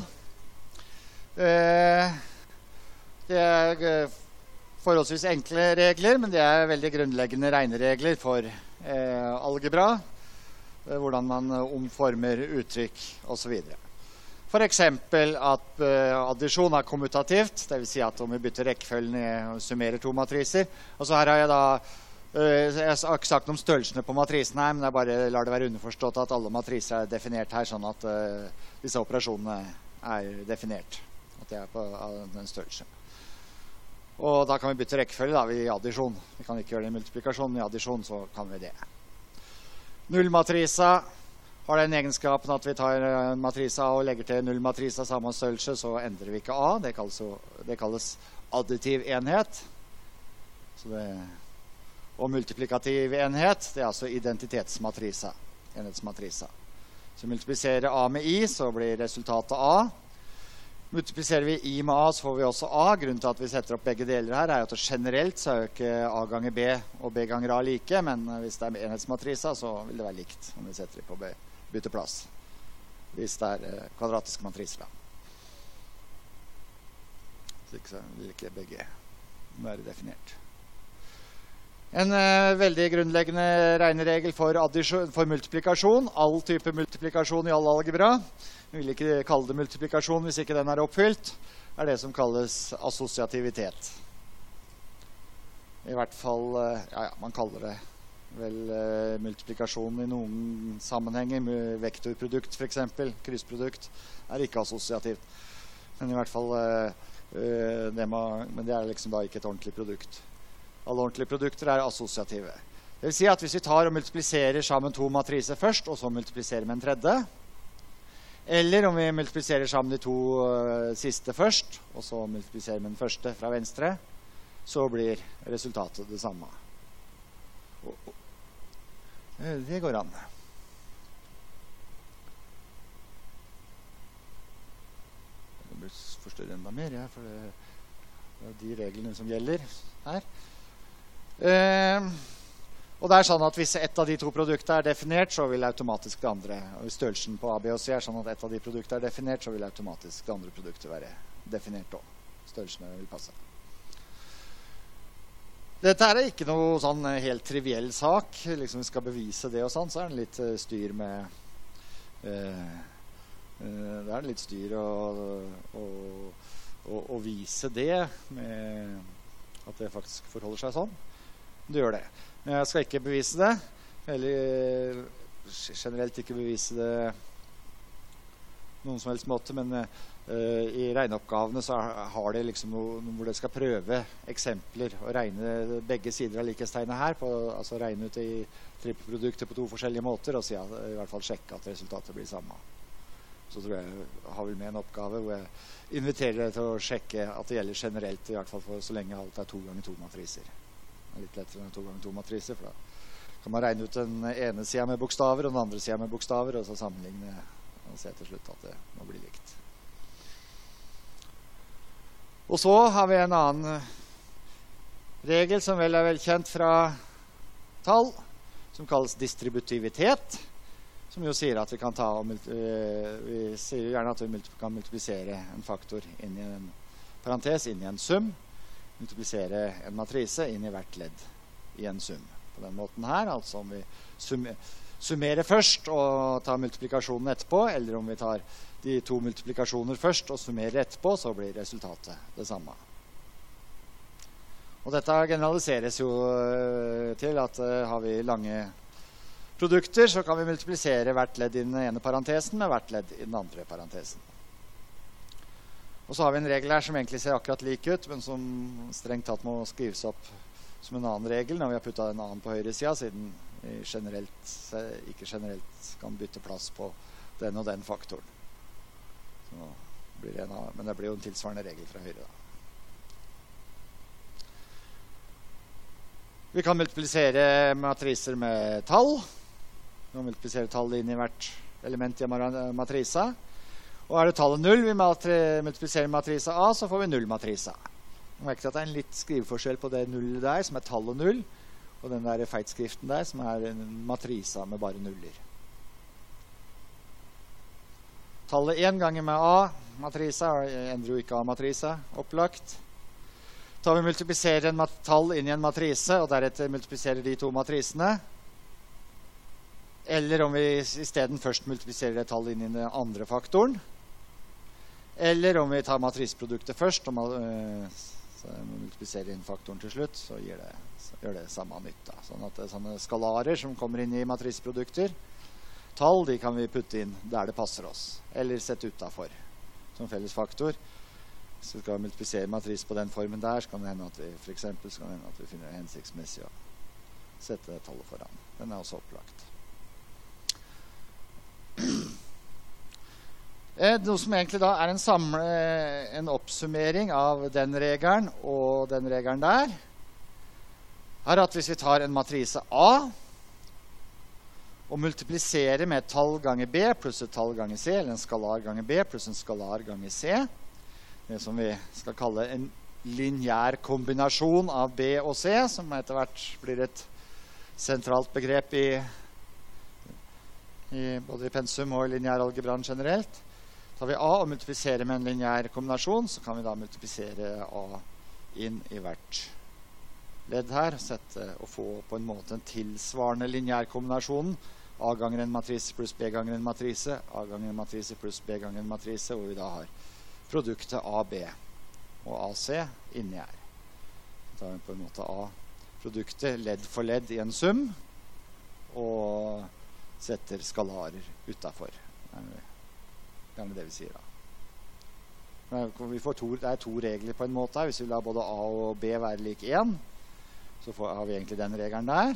Det er forholdsvis enkle regler, men det er veldig grunnleggende regneregler for algebra, hvordan man omformer uttrykk og så videre. For eksempel at addisjon er kommutativt, det vil si at om vi bytter rekkefølgen og summerer to matriser. Og så her har jeg da, jeg har ikke sagt noe om størrelsene på matrisen her, men jeg bare lar det være underforstått at alle matriser er definert her, sånn at disse operasjonene er definert, at det er på den størrelsen. Og da kan vi bytte rekkefølge da, i addisjon. Vi kan ikke gjøre det i multiplikasjon, men i addisjon så kan vi det. Nullmatrisa har den egenskapen at vi tar matrisa A og legger til nullmatrisa samme størrelse, så endrer vi ikke A. Det kalles additiv enhet. Og multiplikativ enhet, det er altså identitetsmatrisa, enhetsmatrisa. Så multipliserer A med I, så blir resultatet A. Multipliserer vi I med A, så får vi også A. Grunnen til at vi setter opp begge deler her, er at generelt så er jo ikke A ganger B og B ganger A like, men hvis det er enhetsmatrisa, så vil det være likt om vi setter det på bytteplass. Hvis det er kvadratisk matriser da. Så ikke vil ikke begge være definert. En veldig grunnleggende regneregel for multiplikasjon, all type multiplikasjon i all algebra, vi vil ikke kalle det multiplikasjon hvis ikke den er oppfylt, er det som kalles assosiativitet. I hvert fall, man kaller det vel multiplikasjon i noen sammenhenger, vektorprodukt for eksempel, kryssprodukt, er ikke assosiativt. Men i hvert fall, men det er liksom da ikke et ordentlig produkt. Alle ordentlige produkter er assosiative. Det vil si at hvis vi tar og multipliserer sammen to matriser først, og så multipliserer med en tredje, eller om vi multipliserer sammen de to siste først, og så multipliserer med den første fra venstre, så blir resultatet det samme. Det går an. Jeg bør forstørre enda mer, ja, for det er de reglene som gjelder her. Og det er sånn at hvis et av de to produktene er definert, så vil automatisk det andre, og hvis størrelsen på A, B og C er sånn at et av de produktene er definert, så vil automatisk det andre produktet være definert også. Størrelsene vil passe. Dette er ikke noe sånn helt triviell sak, liksom vi skal bevise det og sånn, så er det litt styr med det er litt styr å vise det med at det faktisk forholder seg sånn. Det gjør det. Men jeg skal ikke bevise det. Eller generelt ikke bevise det noen som helst måte, men i regneoppgavene så har det liksom noe hvor det skal prøve eksempler og regne begge sider av likhetstegnet her, altså regne ut i trippelprodukter på to forskjellige måter og i hvert fall sjekke at resultatet blir samme. Så tror jeg har vel med en oppgave hvor jeg inviterer deg til å sjekke at det gjelder generelt, i hvert fall for så lenge alt er 2 ganger 2 matriser. Det er litt lettere enn 2 ganger 2 matriser, for da kan man regne ut den ene siden med bokstaver og den andre siden med bokstaver, og så sammenligne og se til slutt at det må bli likt. Og så har vi en annen regel som vel er velkjent fra tall, som kalles distributivitet, som jo sier at vi kan vi sier gjerne at vi kan multiplisere en faktor inn i en parentes, inn i en sum, multiplisere en matrise inn i hvert ledd i en sum. På den måten her, altså om vi summerer først og tar multiplikasjonen etterpå, eller om vi tar de to multiplikasjoner først og summerer etterpå, så blir resultatet det samme. Og dette generaliseres jo til at har vi lange produkter, så kan vi multiplisere hvert ledd i den ene parentesen med hvert ledd i den andre parentesen. Og så har vi en regel her som egentlig ser akkurat lik ut, men som strengt tatt må skrives opp som en annen regel når vi har puttet en annen på høyre siden, siden vi ikke generelt kan bytte plass på den og den faktoren. Så blir det men det blir jo en tilsvarende regel fra høyre da. Vi kan multiplisere matriser med tall. Vi kan multiplisere tall inn i hvert element i matrisa. Og er det tallet 0 vi multipliserer matrisa A, så får vi nullmatrisa. Merk til at det er en litt skriveforskjell på det nullet der, som er tall og null, og den der feitskriften der, som er en matrisa med bare nuller. Tallet 1 ganger med A-matrisa, endrer jo ikke A-matrisa, opplagt. Da vi multipliserer en tall inn i en matrise, og deretter multipliserer de to matrisene, eller om vi i stedet først multipliserer et tall inn i den andre faktoren, eller om vi tar matriseproduktet først, og multipliserer inn faktoren til slutt, så gjør det samme nytta. Sånn at det er sånne skalarer som kommer inn i matriseprodukter, tall de kan vi putte inn der det passer oss, eller sette utenfor som felles faktor. Så skal vi multiplisere matris på den formen der, så kan det hende at vi, for eksempel, så kan det hende at vi finner det hensiktsmessig å sette det tallet foran. Den er også opplagt. Noe som egentlig da er en oppsummering av den regelen og den regelen der, er at hvis vi tar en matrise A og multipliserer med et tall ganger B pluss et tall ganger C, eller en skalar ganger B pluss en skalar ganger C, det som vi skal kalle en lineær kombinasjon av B og C, som etter hvert blir et sentralt begrep både i pensum og i lineæralgebraen generelt. Tar vi A og multipliserer med en lineær kombinasjon, så kan vi da multiplisere A inn i hvert ledd her, og få på en måte en tilsvarende lineær kombinasjon. A ganger en matrise pluss B ganger en matrise, A ganger en matrise pluss B ganger en matrise, hvor vi da har produktet AB og AC inni her. Da tar vi på en måte A-produktet ledd for ledd i en sum, og setter skalarer utenfor. Det er det vi sier da. Det er to regler på en måte her. Hvis vi lar både A og B være lik 1, så har vi egentlig den regelen der.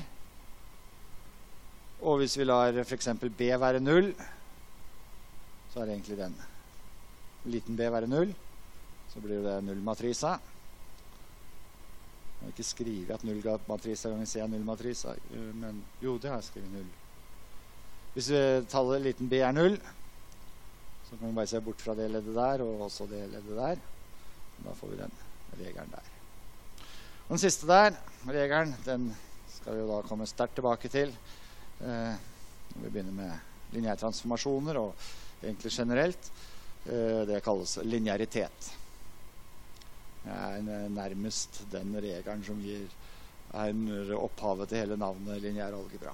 Og hvis vi lar for eksempel B være 0, så er det egentlig den. Liten B være 0, så blir det null-matrisa. Jeg har ikke skrivet at null-matrisa ganger C er null-matrisa, men jo, det har jeg skrevet 0. Hvis tallet liten B er 0, så kan vi bare se bort fra det leddet der, og også det leddet der. Da får vi den regelen der. Og den siste der, regelen, den skal vi jo da komme sterkt tilbake til. Når vi begynner med lineære transformasjoner, og egentlig generelt. Det kalles linearitet. Det er nærmest den regelen som er opphavet til hele navnet lineær algebra.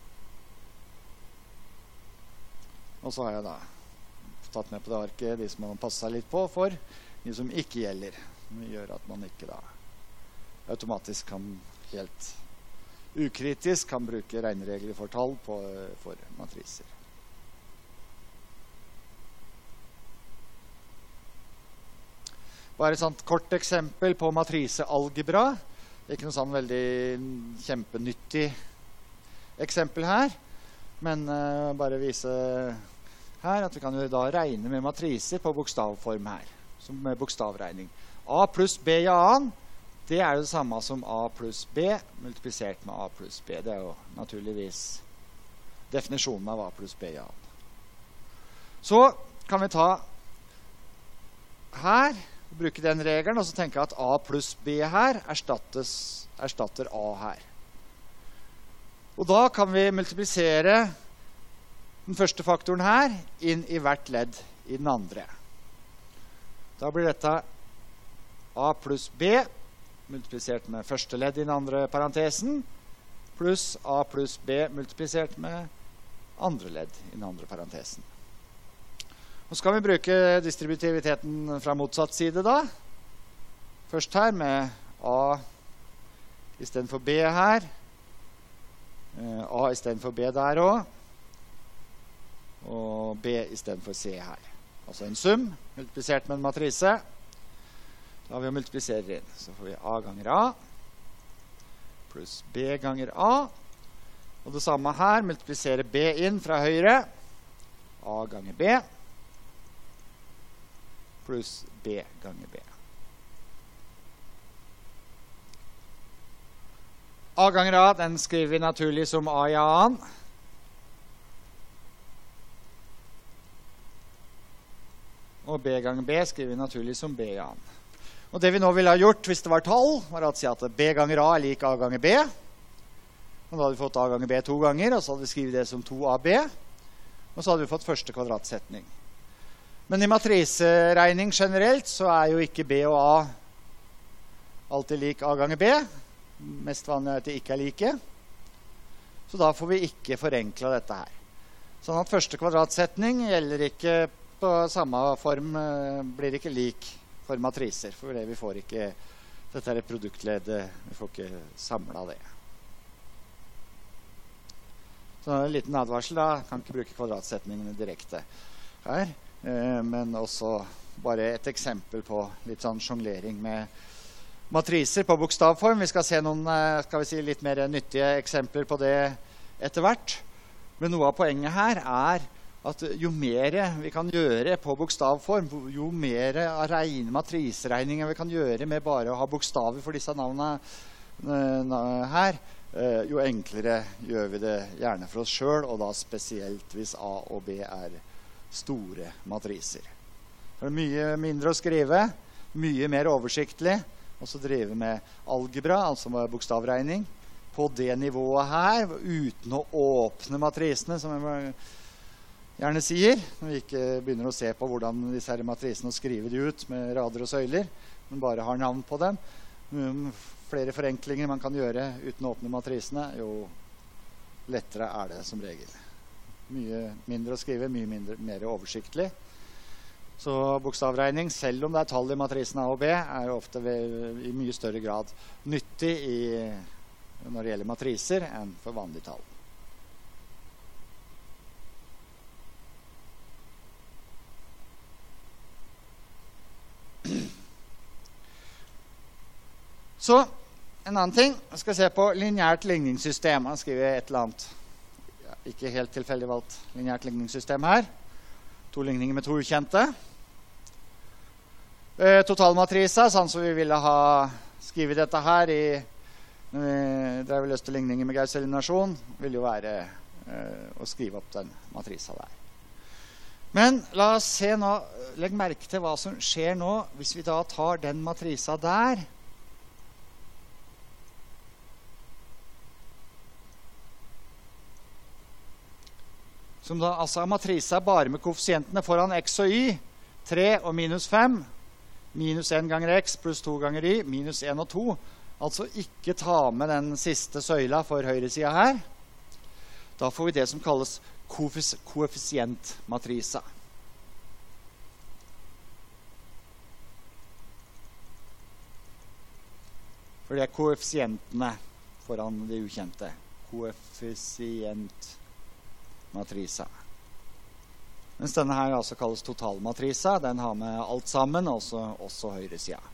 Og så har jeg da tatt med på det arket de som man passer seg litt på for, de som ikke gjelder, som gjør at man ikke da automatisk kan helt ukritisk kan bruke regneregler for tall for matriser. Bare et sånt kort eksempel på matrisealgebra. Det er ikke noe sånn veldig kjempenyttig eksempel her, men bare vise her at vi kan jo da regne med matriser på bokstavform her, som med bokstavregning. A pluss B i annen, det er jo det samme som A pluss B multiplisert med A pluss B. Det er jo naturligvis definisjonen av A pluss B i annen. Så kan vi ta her, bruke den regelen, og så tenke at A pluss B her erstatter A her. Og da kan vi multiplisere den første faktoren her inn i hvert ledd i den andre. Da blir dette A pluss B multiplisert med første ledd i den andre parentesen, pluss A pluss B multiplisert med andre ledd i den andre parentesen. Nå skal vi bruke distributiviteten fra motsatt side da. Først her med A i stedet for B her. A i stedet for B der også. Og B i stedet for C her. Altså en sum, multiplisert med en matrise. Da har vi å multiplisere inn. Så får vi A ganger A, pluss B ganger A. Og det samme her, multiplisere B inn fra høyre. A ganger B, pluss B ganger B. A ganger A, den skriver vi naturlig som A i annen. Og B ganger B skriver vi naturlig som B i annen. Og det vi nå ville ha gjort hvis det var tall, var å si at B ganger A er lik A ganger B. Og da hadde vi fått A ganger B 2 ganger, og så hadde vi skrivet det som 2AB. Og så hadde vi fått første kvadratsetning. Men i matriseregning generelt så er jo ikke B og A alltid lik A ganger B. Mest vanlig er at de ikke er like. Så da får vi ikke forenklet dette her. Sånn at første kvadratsetning gjelder ikke på samme form, blir ikke lik for matriser, for det vi får ikke, dette er et produktleddet, vi får ikke samlet det. Så en liten advarsel da, kan ikke bruke kvadratsetningene direkte her, men også bare et eksempel på litt sånn jonglering med matriser på bokstavform. Vi skal se noen, skal vi si, litt mer nyttige eksempler på det etter hvert. Men noe av poenget her er at jo mer vi kan gjøre på bokstavform, jo mer av matriseregninger vi kan gjøre med bare å ha bokstaver for disse navnene her, jo enklere gjør vi det gjerne for oss selv, og da spesielt hvis A og B er store matriser. Det er mye mindre å skrive, mye mer oversiktlig, og så drive med algebra, altså med bokstavregning, på det nivået her, uten å åpne matrisene, som jeg gjerne sier, når vi ikke begynner å se på hvordan disse her matrisene og skrive de ut med rader og søyler, men bare har navn på dem. Flere forenklinger man kan gjøre uten å åpne matrisene, jo lettere er det som regel. Mye mindre å skrive, mye mer oversiktlig. Så bokstavregning, selv om det er tall i matrisen A og B, er jo ofte i mye større grad nyttig når det gjelder matriser enn for vanlige tall. Så, en annen ting, jeg skal se på lineært ligningssystem. Han skriver et eller annet, ikke helt tilfeldig valgt lineært ligningssystem her. 2 ligninger med 2 ukjente. Totalmatrisa, sånn som vi ville ha skrivet dette her i drev løste ligninger med Gauss eliminasjon, vil jo være å skrive opp den matrisa der. Men la oss se nå, legg merke til hva som skjer nå hvis vi da tar den matrisa der, som da altså er matrisa bare med koeffisientene foran x og y, 3 og minus 5, minus 1 ganger x pluss 2 ganger y, minus 1 og 2. Altså ikke ta med den siste søyla for høyre siden her. Da får vi det som kalles koeffisientmatrisa. For det er koeffisientene foran de ukjente. Koeffisientmatrisa. Mens denne her altså kalles totalmatrisa. Den har med alt sammen, også høyre siden.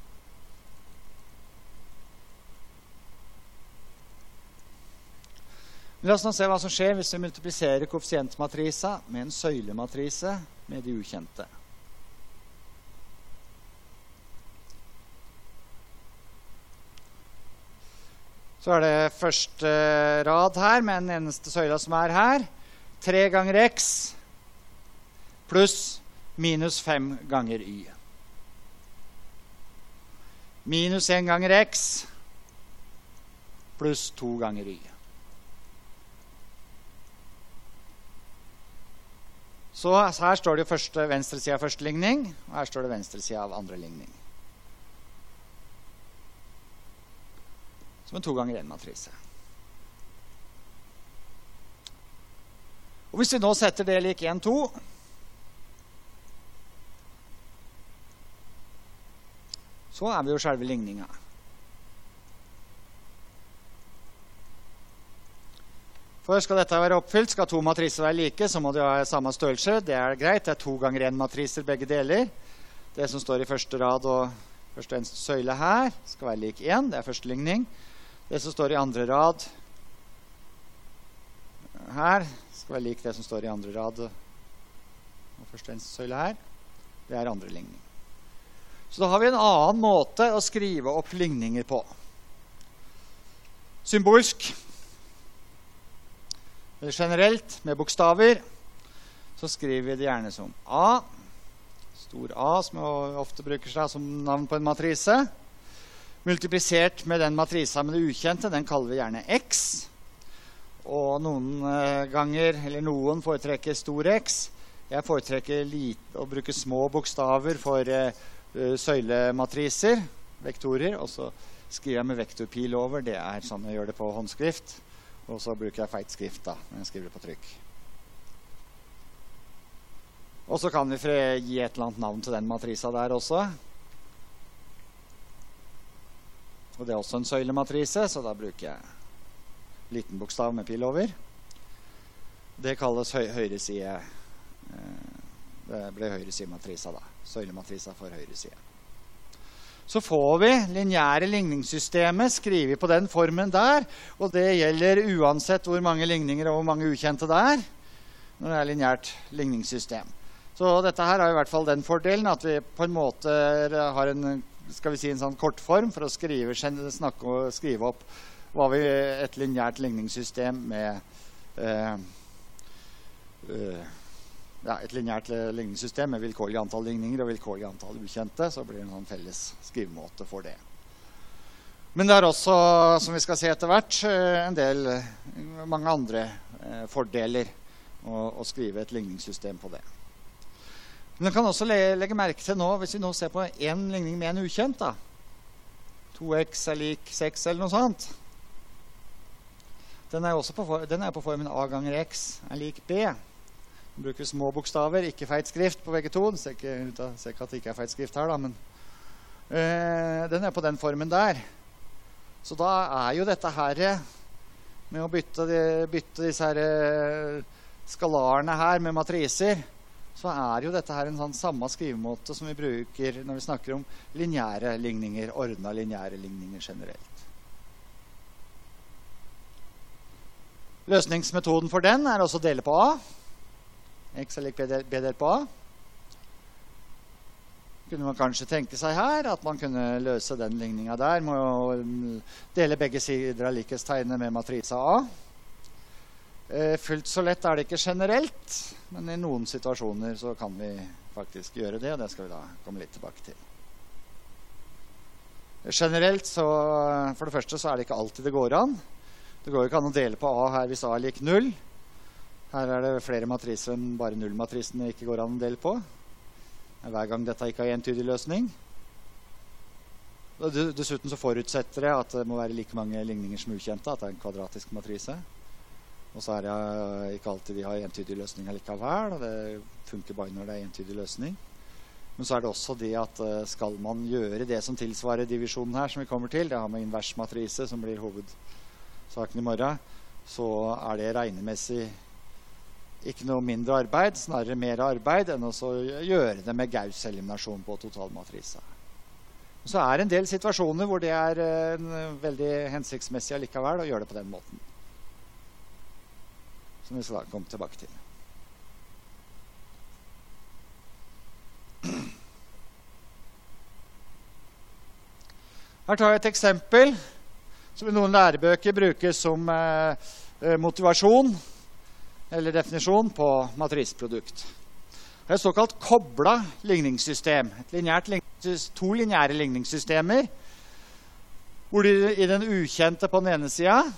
La oss nå se hva som skjer hvis vi multipliserer koeffisientmatrisa med en søylematrise med de ukjente. Så er det første rad her med den eneste søyla som er her. 3 ganger x pluss minus 5 ganger y. Minus 1 ganger x pluss 2 ganger y. Så her står det venstre siden av første ligning, og her står det venstre siden av andre ligning. Som en 2 ganger 1 matrise. Og hvis vi nå setter det lik 1, 2, så er vi jo selve ligninga. For skal dette være oppfylt, skal 2 matriser være like, så må de ha samme størrelse. Det er greit, det er 2 ganger 1 matriser begge deler. Det som står i første rad og første søyle her skal være lik 1, det er første ligning. Det som står i andre rad her skal være lik det som står i andre rad og første søyle her. Det er andre ligning. Så da har vi en annen måte å skrive opp ligninger på. Symbolsk. Generelt, med bokstaver, så skriver vi det gjerne som A, stor A, som ofte bruker seg som navn på en matrise, multiplisert med den matrisa med det ukjente, den kaller vi gjerne X. Og noen ganger, eller noen foretrekker stor X. Jeg foretrekker å bruke små bokstaver for søylematriser, vektorer, og så skriver jeg med vektorpil over. Det er sånn jeg gjør det på håndskrift. Og så bruker jeg feitskrift da, når jeg skriver det på trykk. Og så kan vi gi et eller annet navn til den matrisa der også. Og det er også en søylematrise, så da bruker jeg liten bokstav med pil over. Det kalles høyreside. Det ble høyresidematrisa da. Søylematrisa for høyreside. Så får vi lineære ligningssystemet, skriver vi på den formen der, og det gjelder uansett hvor mange ligninger og hvor mange ukjente det er, når det er lineært ligningssystem. Så dette her har i hvert fall den fordelen at vi på en måte har en, skal vi si, en sånn kortform for å skrive opp hva vi et lineært ligningssystem med et lineært ligningssystem med vilkårlig antall ligninger og vilkårlig antall ukjente, så blir det en sånn felles skrivemåte for det. Men det er også, som vi skal se etter hvert, mange andre fordeler å skrive et ligningssystem på det. Men du kan også legge merke til nå, hvis vi nå ser på en ligning med en ukjent, da. 2x er lik 6 eller noe sånt. Den er på formen a ganger x er lik b. Vi bruker små bokstaver, ikke feitskrift på begge to. Ser ikke at det ikke er feitskrift her da, men den er på den formen der. Så da er jo dette her med å bytte disse her skalarene her med matriser, så er jo dette her en sånn samme skrivemåte som vi bruker når vi snakker om lineære ligninger, ordnet lineære ligninger generelt. Løsningsmetoden for den er også å dele på A. X er lik B delt på A. Kunne man kanskje tenke seg her at man kunne løse den ligningen der med å dele begge sider av likhetstegnet med matrisa A. Fullt så lett er det ikke generelt, men i noen situasjoner så kan vi faktisk gjøre det, og det skal vi da komme litt tilbake til. Generelt så, for det første så er det ikke alltid det går an. Det går ikke an å dele på A her hvis A er lik 0. Her er det flere matriser enn bare nullmatrisene ikke går an å dele på. Hver gang dette ikke har entydig løsning. Dessuten så forutsetter det at det må være like mange ligninger som ukjente, at det er en kvadratisk matrise. Og så er det ikke alltid vi har entydig løsning allikevel, og det funker bare når det er entydig løsning. Men så er det også det at skal man gjøre det som tilsvarer divisjonen her, som vi kommer til, det har med invers matrise, som blir hovedsaken i morgen, så er det regnemessig ikke noe mindre arbeid, snarere mer arbeid enn å gjøre det med Gauss-eliminasjon på totalmatrisa. Så er det en del situasjoner hvor det er veldig hensiktsmessig allikevel å gjøre det på den måten. Som vi skal komme tilbake til. Her tar jeg et eksempel som i noen lærebøker brukes som motivasjon eller definisjon på matrisprodukt. Det er et såkalt koblet ligningssystem. To lineære ligningssystemer, hvor i den ukjente på den ene siden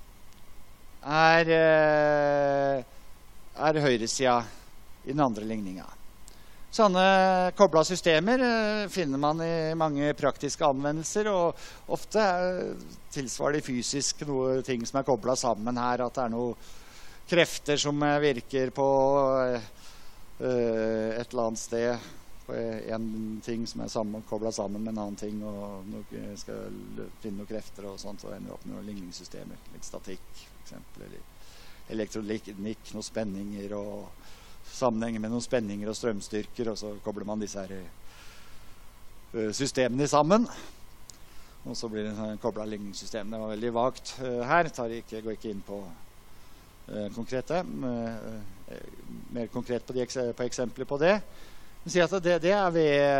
er høyresida i den andre ligninga. Sånne koblet systemer finner man i mange praktiske anvendelser, og ofte tilsvarer de fysisk noe ting som er koblet sammen her, at det er noe krefter som virker på et eller annet sted, på en ting som er koblet sammen med en annen ting, og skal finne noen krefter og sånt, og ender opp med noen ligningssystemer, litt statikk for eksempel, eller elektronikk, noen spenninger og sammenhenger med noen spenninger og strømstyrker, og så kobler man disse her systemene sammen, og så blir det en koblet ligningssystem. Det var veldig vagt her, går ikke inn på konkrete, mer konkret på eksempler på det. Men si at det er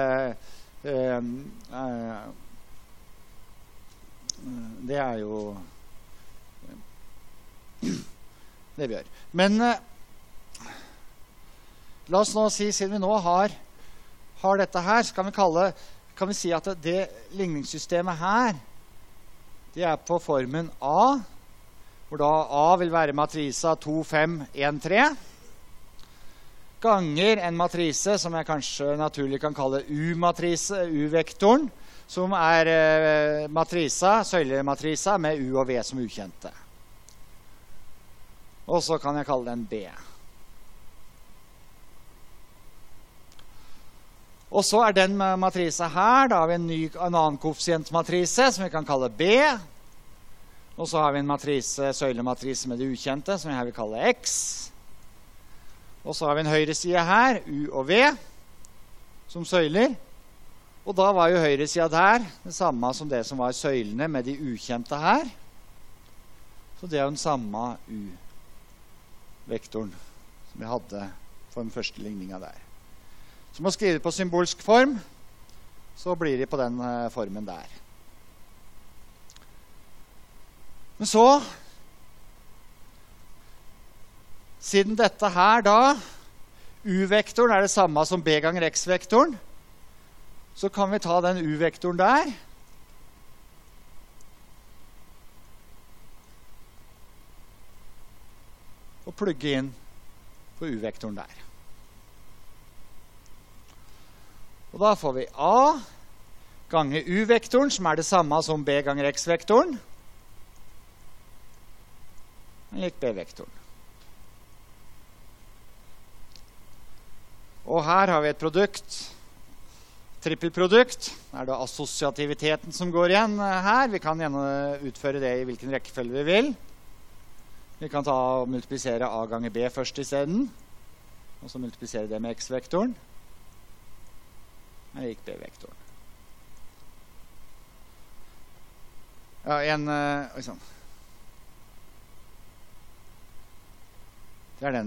det er jo det vi gjør. Men la oss nå si, siden vi nå har har dette her, så kan vi si at det ligningssystemet her, det er på formen A, hvor da A vil være matrisa 2, 5, 1, 3, ganger en matrise som jeg kanskje naturlig kan kalle U-matrise, U-vektoren, som er matrisa, søylematrisa med U og V som ukjente. Og så kan jeg kalle den B. Og så er den matrisa her, da har vi en annen koeffisientmatrise som vi kan kalle B. Og så har vi en matrise, søylematrise med det ukjente, som jeg her vil kalle X. Og så har vi en høyre side her, U og V, som søyler. Og da var jo høyre side der det samme som det som var søylene med de ukjente her. Så det er jo den samme U-vektoren som vi hadde for den første ligninga der. Så må skrive det på symbolsk form, så blir det på den formen der. Men så, siden dette her da, U-vektoren er det samme som B ganger X-vektoren, så kan vi ta den U-vektoren der, og plugge inn på U-vektoren der. Og da får vi A ganger U-vektoren, som er det samme som B ganger X-vektoren, lik B-vektoren. Og her har vi et produkt, trippelprodukt. Det er da assosiativiteten som går igjen her. Vi kan gjerne utføre det i hvilken rekkefølge vi vil. Vi kan ta og multiplisere A ganger B først i stedet, og så multiplisere det med X-vektoren. Her gikk B-vektoren. Ja, det er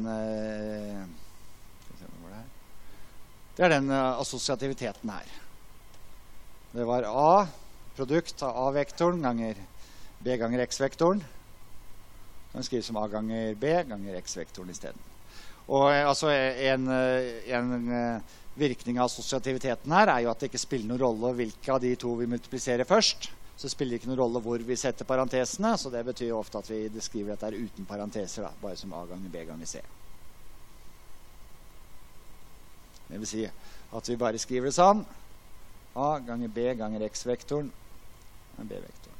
den assosiativiteten her. Det var A, produkt av A-vektoren ganger B ganger X-vektoren. Den skrives som A ganger B ganger X-vektoren i stedet. Og altså en virkning av assosiativiteten her er jo at det ikke spiller noen rolle hvilke av de to vi multipliserer først. Så spiller det ikke noen rolle hvor vi setter parentesene, så det betyr jo ofte at vi skriver dette her uten parenteser, da, bare som A ganger B ganger C. Det vil si at vi bare skriver det sånn. A ganger B ganger X-vektoren er B-vektoren.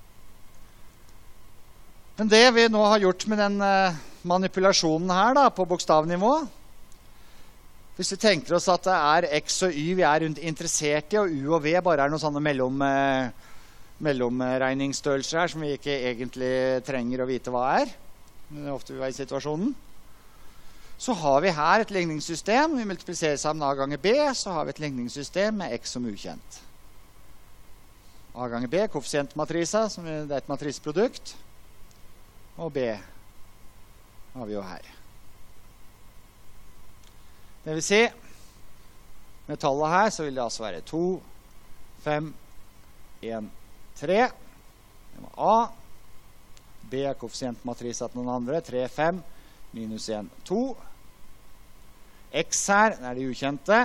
Men det vi nå har gjort med den manipulasjonen her da, på bokstavnivå, hvis vi tenker oss at det er X og Y vi er interessert i, og U og V bare er noen sånne mellomregningsstørrelser her som vi ikke egentlig trenger å vite hva er, men det er ofte vi er i situasjonen, så har vi her et ligningssystem. Vi multipliserer sammen A ganger B, så har vi et ligningssystem med X som ukjent. A ganger B, koeffisientmatrisa, som det er et matriseprodukt, og B har vi jo her. Det vil si, med tallet her så vil det altså være 2, 5, 1, 3. Det var A. B er koeffisientmatrisa til noen andre. 3, 5, minus 1, 2. X her, det er det ukjente.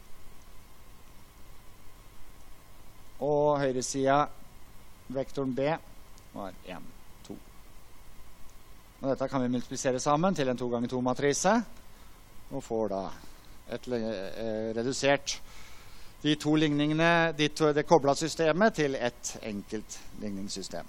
Og høyre sida, vektoren B, var 1, 2. Og dette kan vi multiplisere sammen til en 2 ganger 2 matrise, og får da redusert de to ligningene, det koblet systemet til et enkelt ligningssystem.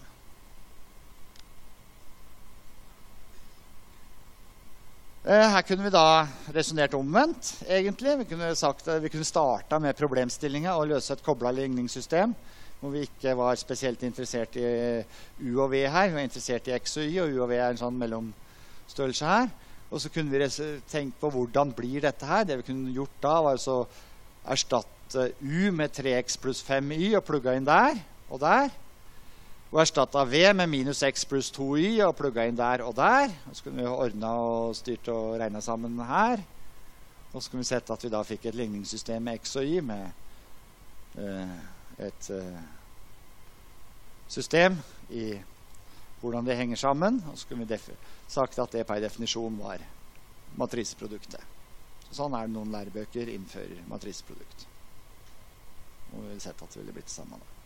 Her kunne vi da resonert omvendt, egentlig. Vi kunne sagt at vi kunne startet med problemstillinga og løse et koblet ligningssystem, hvor vi ikke var spesielt interessert i U og V her. Vi var interessert i X og Y, og U og V er en sånn mellomstørrelse her. Og så kunne vi tenke på hvordan blir dette her. Det vi kunne gjort da var å erstatte U med 3x pluss 5y og plugge inn der og der. Og erstatte V med minus x pluss 2y og plugge inn der og der. Og så kunne vi ordne og styrt og regne sammen her. Og så kunne vi sette at vi da fikk et ligningssystem med x og y med et system i hvordan det henger sammen. Og så kunne vi sagt at det per definisjon var matriseproduktet. Sånn det noen lærebøker innfører matriseprodukt. Og vi har sett at det ville blitt sammen da.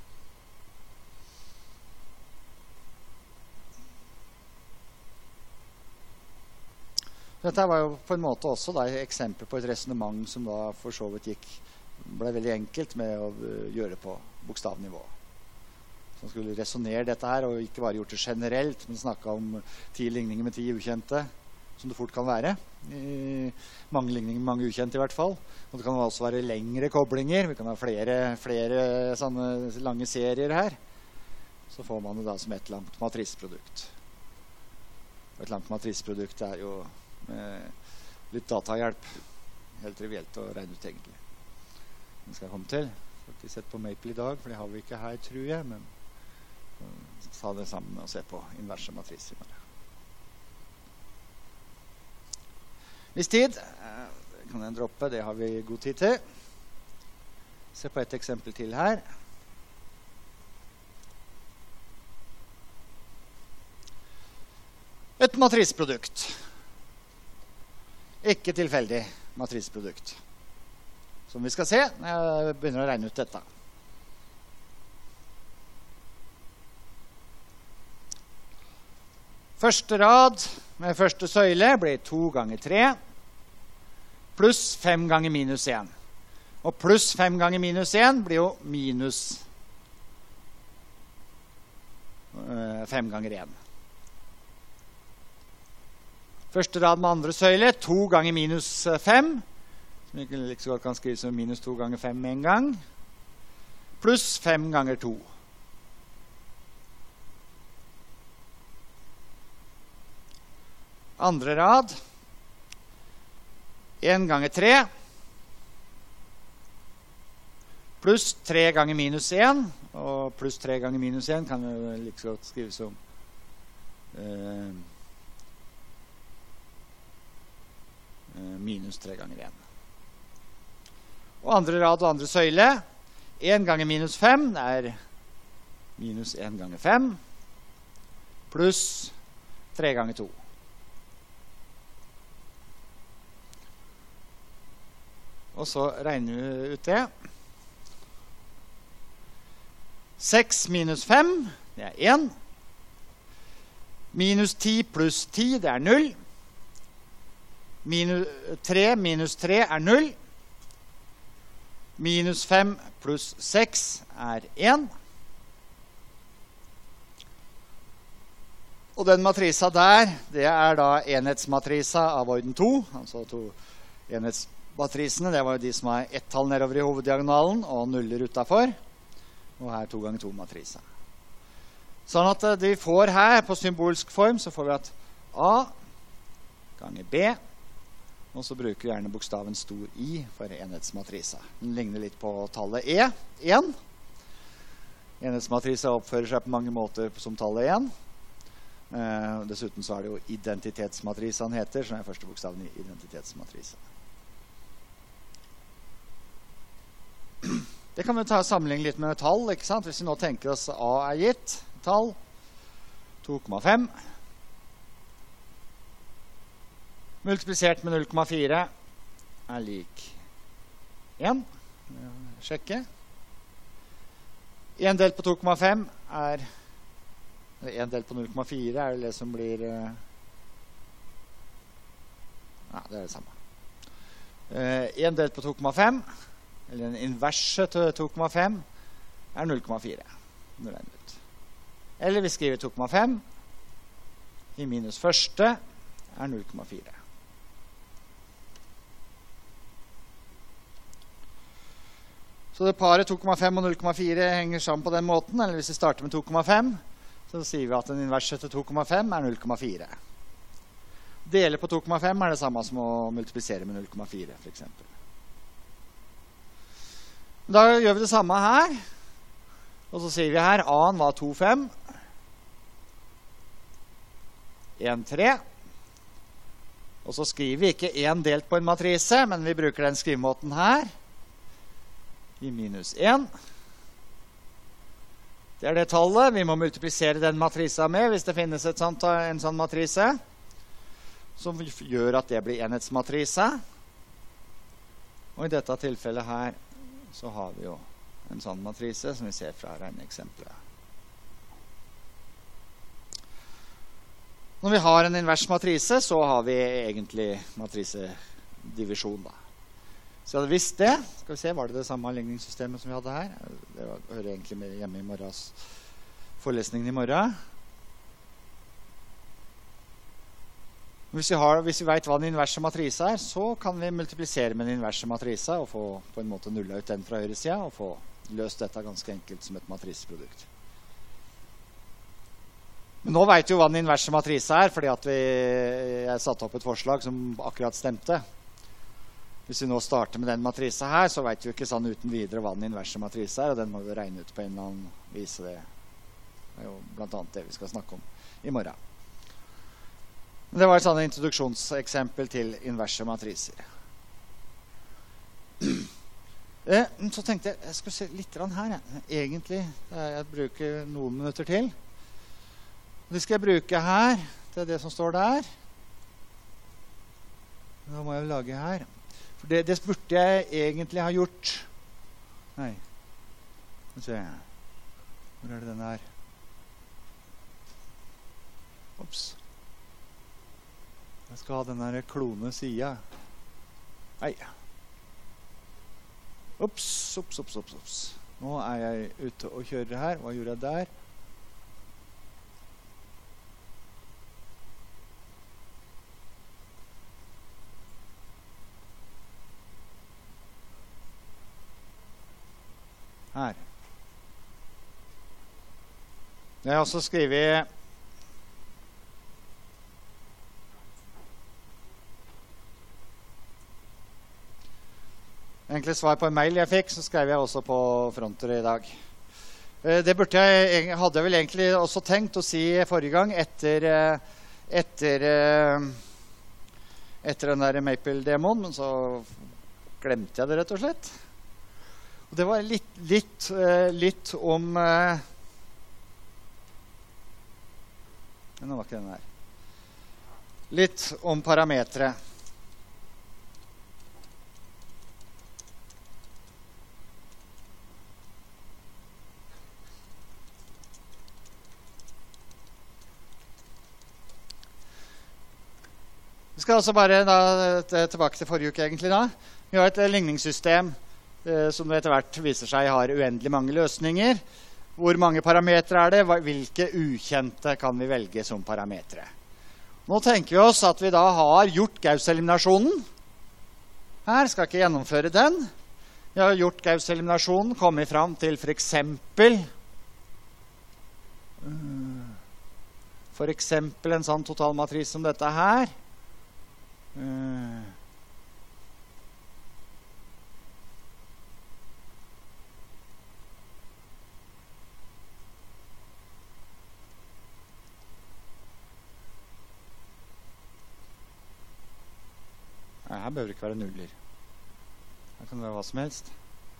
Dette var jo på en måte også da, et eksempel på et resonemang som da for så vidt ble veldig enkelt med å gjøre på bokstavnivå. Så man skulle resonere dette her, og ikke bare gjort det generelt, men snakket om 10 ligninger med 10 ukjente, som det fort kan være. Mange ligninger med mange ukjente i hvert fall. Og det kan også være lengre koblinger. Vi kan ha flere sånne lange serier her. Så får man det da som et langt matriseprodukt. Og et langt matriseprodukt jo litt datahjelp. Helt trivielt å regne ut egentlig. Den skal jeg komme til. Jeg har ikke sett på Maple i dag, for det har vi ikke her, tror jeg. Men ta det sammen med å se på inverse matriser. Hvis tid kan jeg droppe, det har vi god tid til. Se på et eksempel til her. Et matriseprodukt. Ikke tilfeldig matriseprodukt. Som vi skal se når jeg begynner å regne ut dette. Første rad med første søyle blir 2 ganger 3 pluss 5 ganger minus 1. Og pluss 5 ganger minus 1 blir jo minus 5 ganger 1. Første rad med andre søyle, 2 ganger minus 5, som vi like så godt kan skrive som minus 2 ganger 5 med en gang, pluss 5 ganger 2. Andre rad, 1 ganger 3, pluss 3 ganger minus 1, og pluss 3 ganger minus 1 kan vi like så godt skrive som minus 3 ganger 1. Og andre rad og andre søyle, 1 ganger minus 5, det minus 1 ganger 5, pluss 3 ganger 2. Og så regner vi ut det. 6 minus 5, det 1. Minus 10 pluss 10, det 0. 3 minus 3 0. Minus 5 pluss 6 1. Og den matrisa der, det da enhetsmatrisa av orden 2. Altså 2 enhetsmatrisene, det var jo de som har ett tall nedover i hoveddiagonalen og nuller utenfor. Og her 2 ganger 2 matrisa. Sånn at de får her på symbolsk form, så får vi at A ganger B, og så bruker vi gjerne bokstaven stor I for enhetsmatrisa. Den ligner litt på tallet E, 1. Enhetsmatrisa oppfører seg på mange måter som tallet 1. Dessuten så det jo identitetsmatrisa den heter, som første bokstaven i identitetsmatrisa. Det kan vi sammenligne litt med tall, ikke sant? Hvis vi nå tenker oss A gitt, tall, 2,5. Multiplisert med 0,4 lik 1. Sjekke. 1 delt på 2,5 1 delt på 0,4 det som blir ja, det det samme. 1 delt på 2,5 eller en inverse til 2,5 0,4. Eller vi skriver 2,5 i minus første 0,4. Så det paret 2,5 og 0,4 henger sammen på den måten, eller hvis vi starter med 2,5, så sier vi at den inverse til 2,5 0,4. Dele på 2,5 det samme som å multiplisere med 0,4 for eksempel. Da gjør vi det samme her, og så sier vi her, A-en var 2,5, 1,3, og så skriver vi ikke 1 delt på en matrise, men vi bruker den skrivemåten her, i minus 1. Det det tallet vi må multiplisere den matrisa med, hvis det finnes en sånn matrise, som gjør at det blir enhetsmatrisa. Og i dette tilfellet her så har vi jo en sånn matrise som vi ser fra regneeksempelet. Når vi har en invers matrise, så har vi egentlig matrisedivisjon da. Så jeg hadde visst det. Skal vi se, var det samme ligningssystemet som vi hadde her? Det hører egentlig med hjemme i morgens forelesningen i morgen. Hvis vi vet hva den inverse matrise er, så kan vi multiplisere med den inverse matrise og få på en måte nulla ut den fra høyre siden og få løst dette ganske enkelt som et matriseprodukt. Men nå vet vi jo hva den inverse matrise er, fordi at jeg satte opp et forslag som akkurat stemte. Hvis vi nå starter med den matrisa her, så vet vi jo ikke sånn uten videre hva den inverse matrise er, og den må vi regne ut på en eller annen vis. Det er jo blant annet det vi skal snakke om i morgen. Men det var et sånn introduksjonseksempel til inverse matriser. Så tenkte jeg skulle se litt her. Egentlig, jeg bruker noen minutter til. Det skal jeg bruke her, det er det som står der. Da må jeg jo lage her. For det burde jeg egentlig ha gjort. Nei. Skal vi se. Hvor er det den her? Ops. Jeg skal ha den her klone sida. Nei. Ops. Nå er jeg ute og kjører her. Hva gjorde jeg der? Her. Jeg har også skrevet egentlig svar på en mail jeg fikk, så skrev jeg også på fronter i dag. Det hadde jeg vel egentlig også tenkt å si forrige gang etter den der Maple-demoen, men så glemte jeg det rett og slett. Og det var litt om nå var ikke den her. Litt om parametre. Vi skal også bare tilbake til forrige uke egentlig da. Vi har et ligningssystem som etter hvert viser seg har uendelig mange løsninger. Hvor mange parametre er det? Hvilke ukjente kan vi velge som parametre? Nå tenker vi oss at vi da har gjort Gauss-eliminasjonen. Her skal ikke gjennomføre den. Vi har gjort Gauss-eliminasjonen, kommet fram til for eksempel en sånn totalmatris som dette her. Her behøver det ikke være nuller. Her kan det være hva som helst.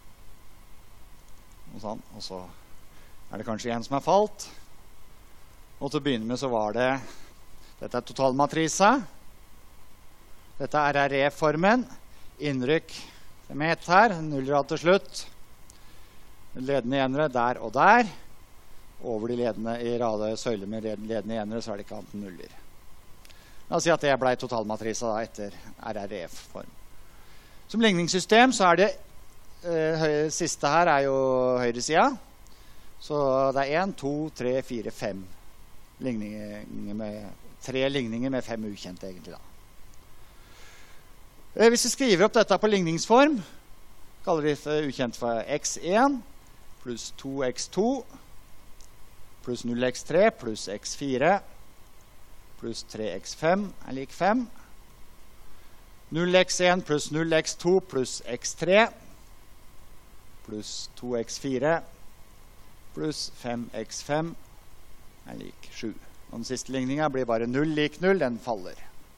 Og sånn. Og så er det kanskje en som er falt. Og til å begynne med så var det dette er totalmatrisa. Dette er RRE-formen. Innrykk med ett her. Nullrad til slutt. Ledende enere der og der. Over de ledende i søyler med ledende enere så er det ikke annet enn nuller. La oss si at det ble totalmatrisa da, etter RRE-form. Som ligningssystem så er det siste her er jo høyre siden. Så det er 1, 2, 3, 4, 5 ligninger med 3 ligninger med 5 ukjente egentlig da. Hvis vi skriver opp dette på ligningsform, kaller vi det ukjent for x1 pluss 2x2 pluss 0x3 pluss x4 pluss 3x5 er lik 5. 0x1 pluss 0x2 pluss x3 pluss 2x4 pluss 5x5 er lik 7. Og den siste ligningen blir bare 0 lik 0, den faller.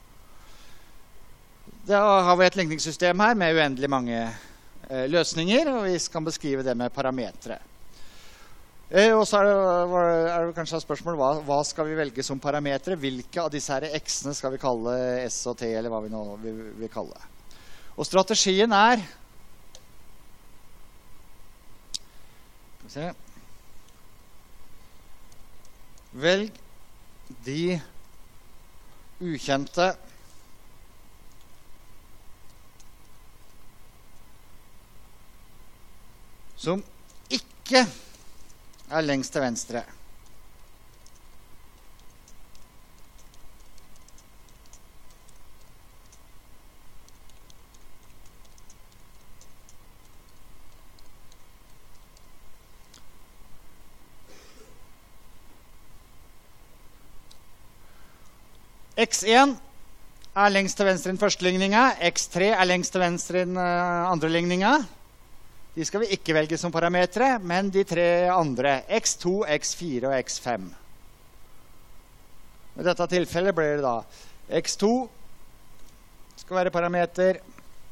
Da har vi et ligningssystem her med uendelig mange løsninger, og vi kan beskrive det med parametre. Og så er det kanskje et spørsmål, hva skal vi velge som parametre? Hvilke av disse her x-ene skal vi kalle s og t, eller hva vi nå vil kalle? Og strategien er se. Velg de ukjente som ikke er lengst til venstre. X1 er lengst til venstre i den første ligninga. X3 er lengst til venstre i den andre ligninga. De skal vi ikke velge som parametre, men de tre andre, X2, X4 og X5. I dette tilfellet blir det da X2 skal være parameter,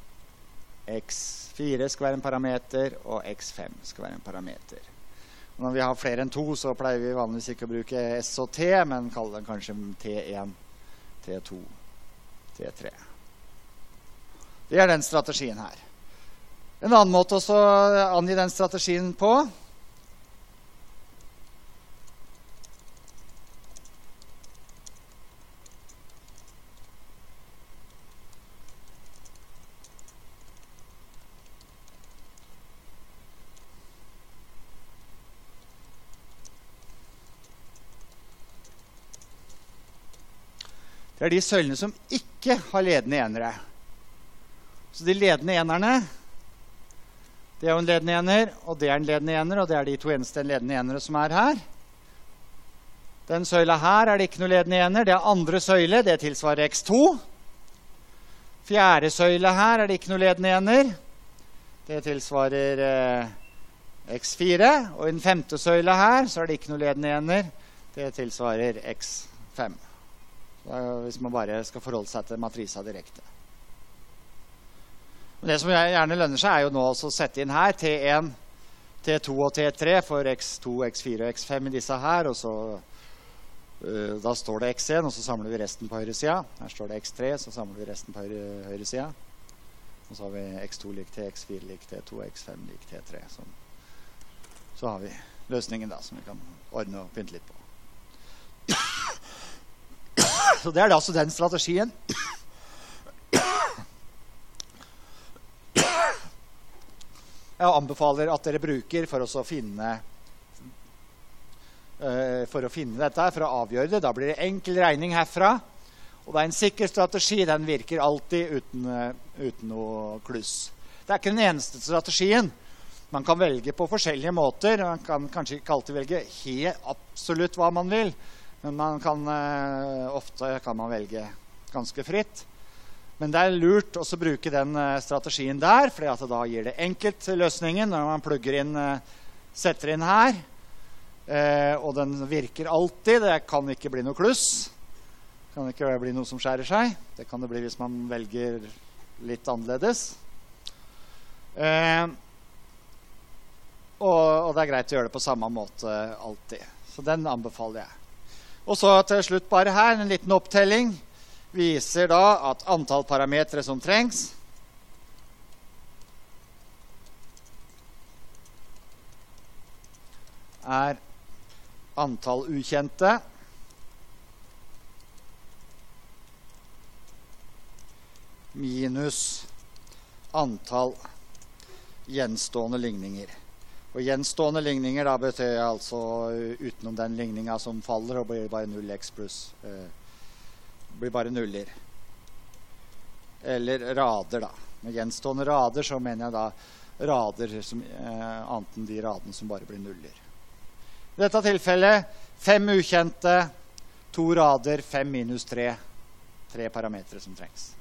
X4 skal være en parameter, og X5 skal være en parameter. Og når vi har flere enn 2, så pleier vi vanligvis ikke å bruke S og T, men kaller den kanskje T1, T2, T3. Det er den strategien her. En annen måte også å angi den strategien på det er de søylene som ikke har ledende enere. Så de ledende enerne, det er jo en ledende ener, og det er en ledende ener, og det er de to eneste ledende enere som er her. Den søyla her er det ikke noe ledende ener. Det er andre søyle, det tilsvarer X2. Fjerde søyle her er det ikke noe ledende ener. Det tilsvarer X4. Og i den femte søyla her så er det ikke noe ledende ener. Det tilsvarer X5. Hvis man bare skal forholde seg til matrisa direkte. Men det som gjerne lønner seg er jo nå å sette inn her T1, T2 og T3 for X2, X4 og X5 i disse her, og så da står det X1, og så samler vi resten på høyre sida. Her står det X3, så samler vi resten på høyre sida. Og så har vi X2 lik T, X4 lik T2, X5 lik T3. Så har vi løsningen da, som vi kan ordne og pynte litt på. Så det er altså den strategien. Jeg anbefaler at dere bruker for å finne dette, for å avgjøre det. Da blir det enkel regning herfra. Og det er en sikker strategi. Den virker alltid uten noe kluss. Det er ikke den eneste strategien. Man kan velge på forskjellige måter. Man kan kanskje ikke alltid velge helt absolutt hva man vil. Men ofte kan man velge ganske fritt. Men det er lurt også å bruke den strategien der, for da gir det enkelt løsningen når man plugger inn, setter inn her. Og den virker alltid. Det kan ikke bli noe kluss. Det kan ikke bli noe som skjærer seg. Det kan det bli hvis man velger litt annerledes. Og det er greit å gjøre det på samme måte alltid. Så den anbefaler jeg. Og så til slutt bare her, en liten opptelling. Viser da at antall parametre som trengs er antall ukjente minus antall gjenstående ligninger. Og gjenstående ligninger da betyr altså utenom den ligninga som faller, og blir bare 0x pluss blir bare nuller. Eller rader da. Med gjenstående rader så mener jeg da rader som, annet enn de radene som bare blir nuller. I dette tilfellet 5 ukjente, 2 rader, 5 minus 3. 3 parametre som trengs.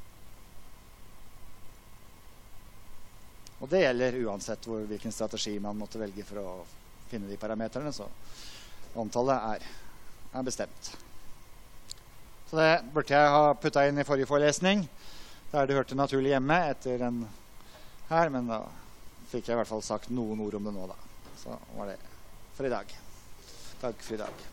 Og det gjelder uansett hvilken strategi man måtte velge for å finne de parametrene, så antallet er bestemt. Så det burde jeg ha puttet inn i forrige forelesning, der det hørte naturlig hjemme etter den her, men da fikk jeg i hvert fall sagt noen ord om det nå da. Så var det for i dag. Takk for i dag.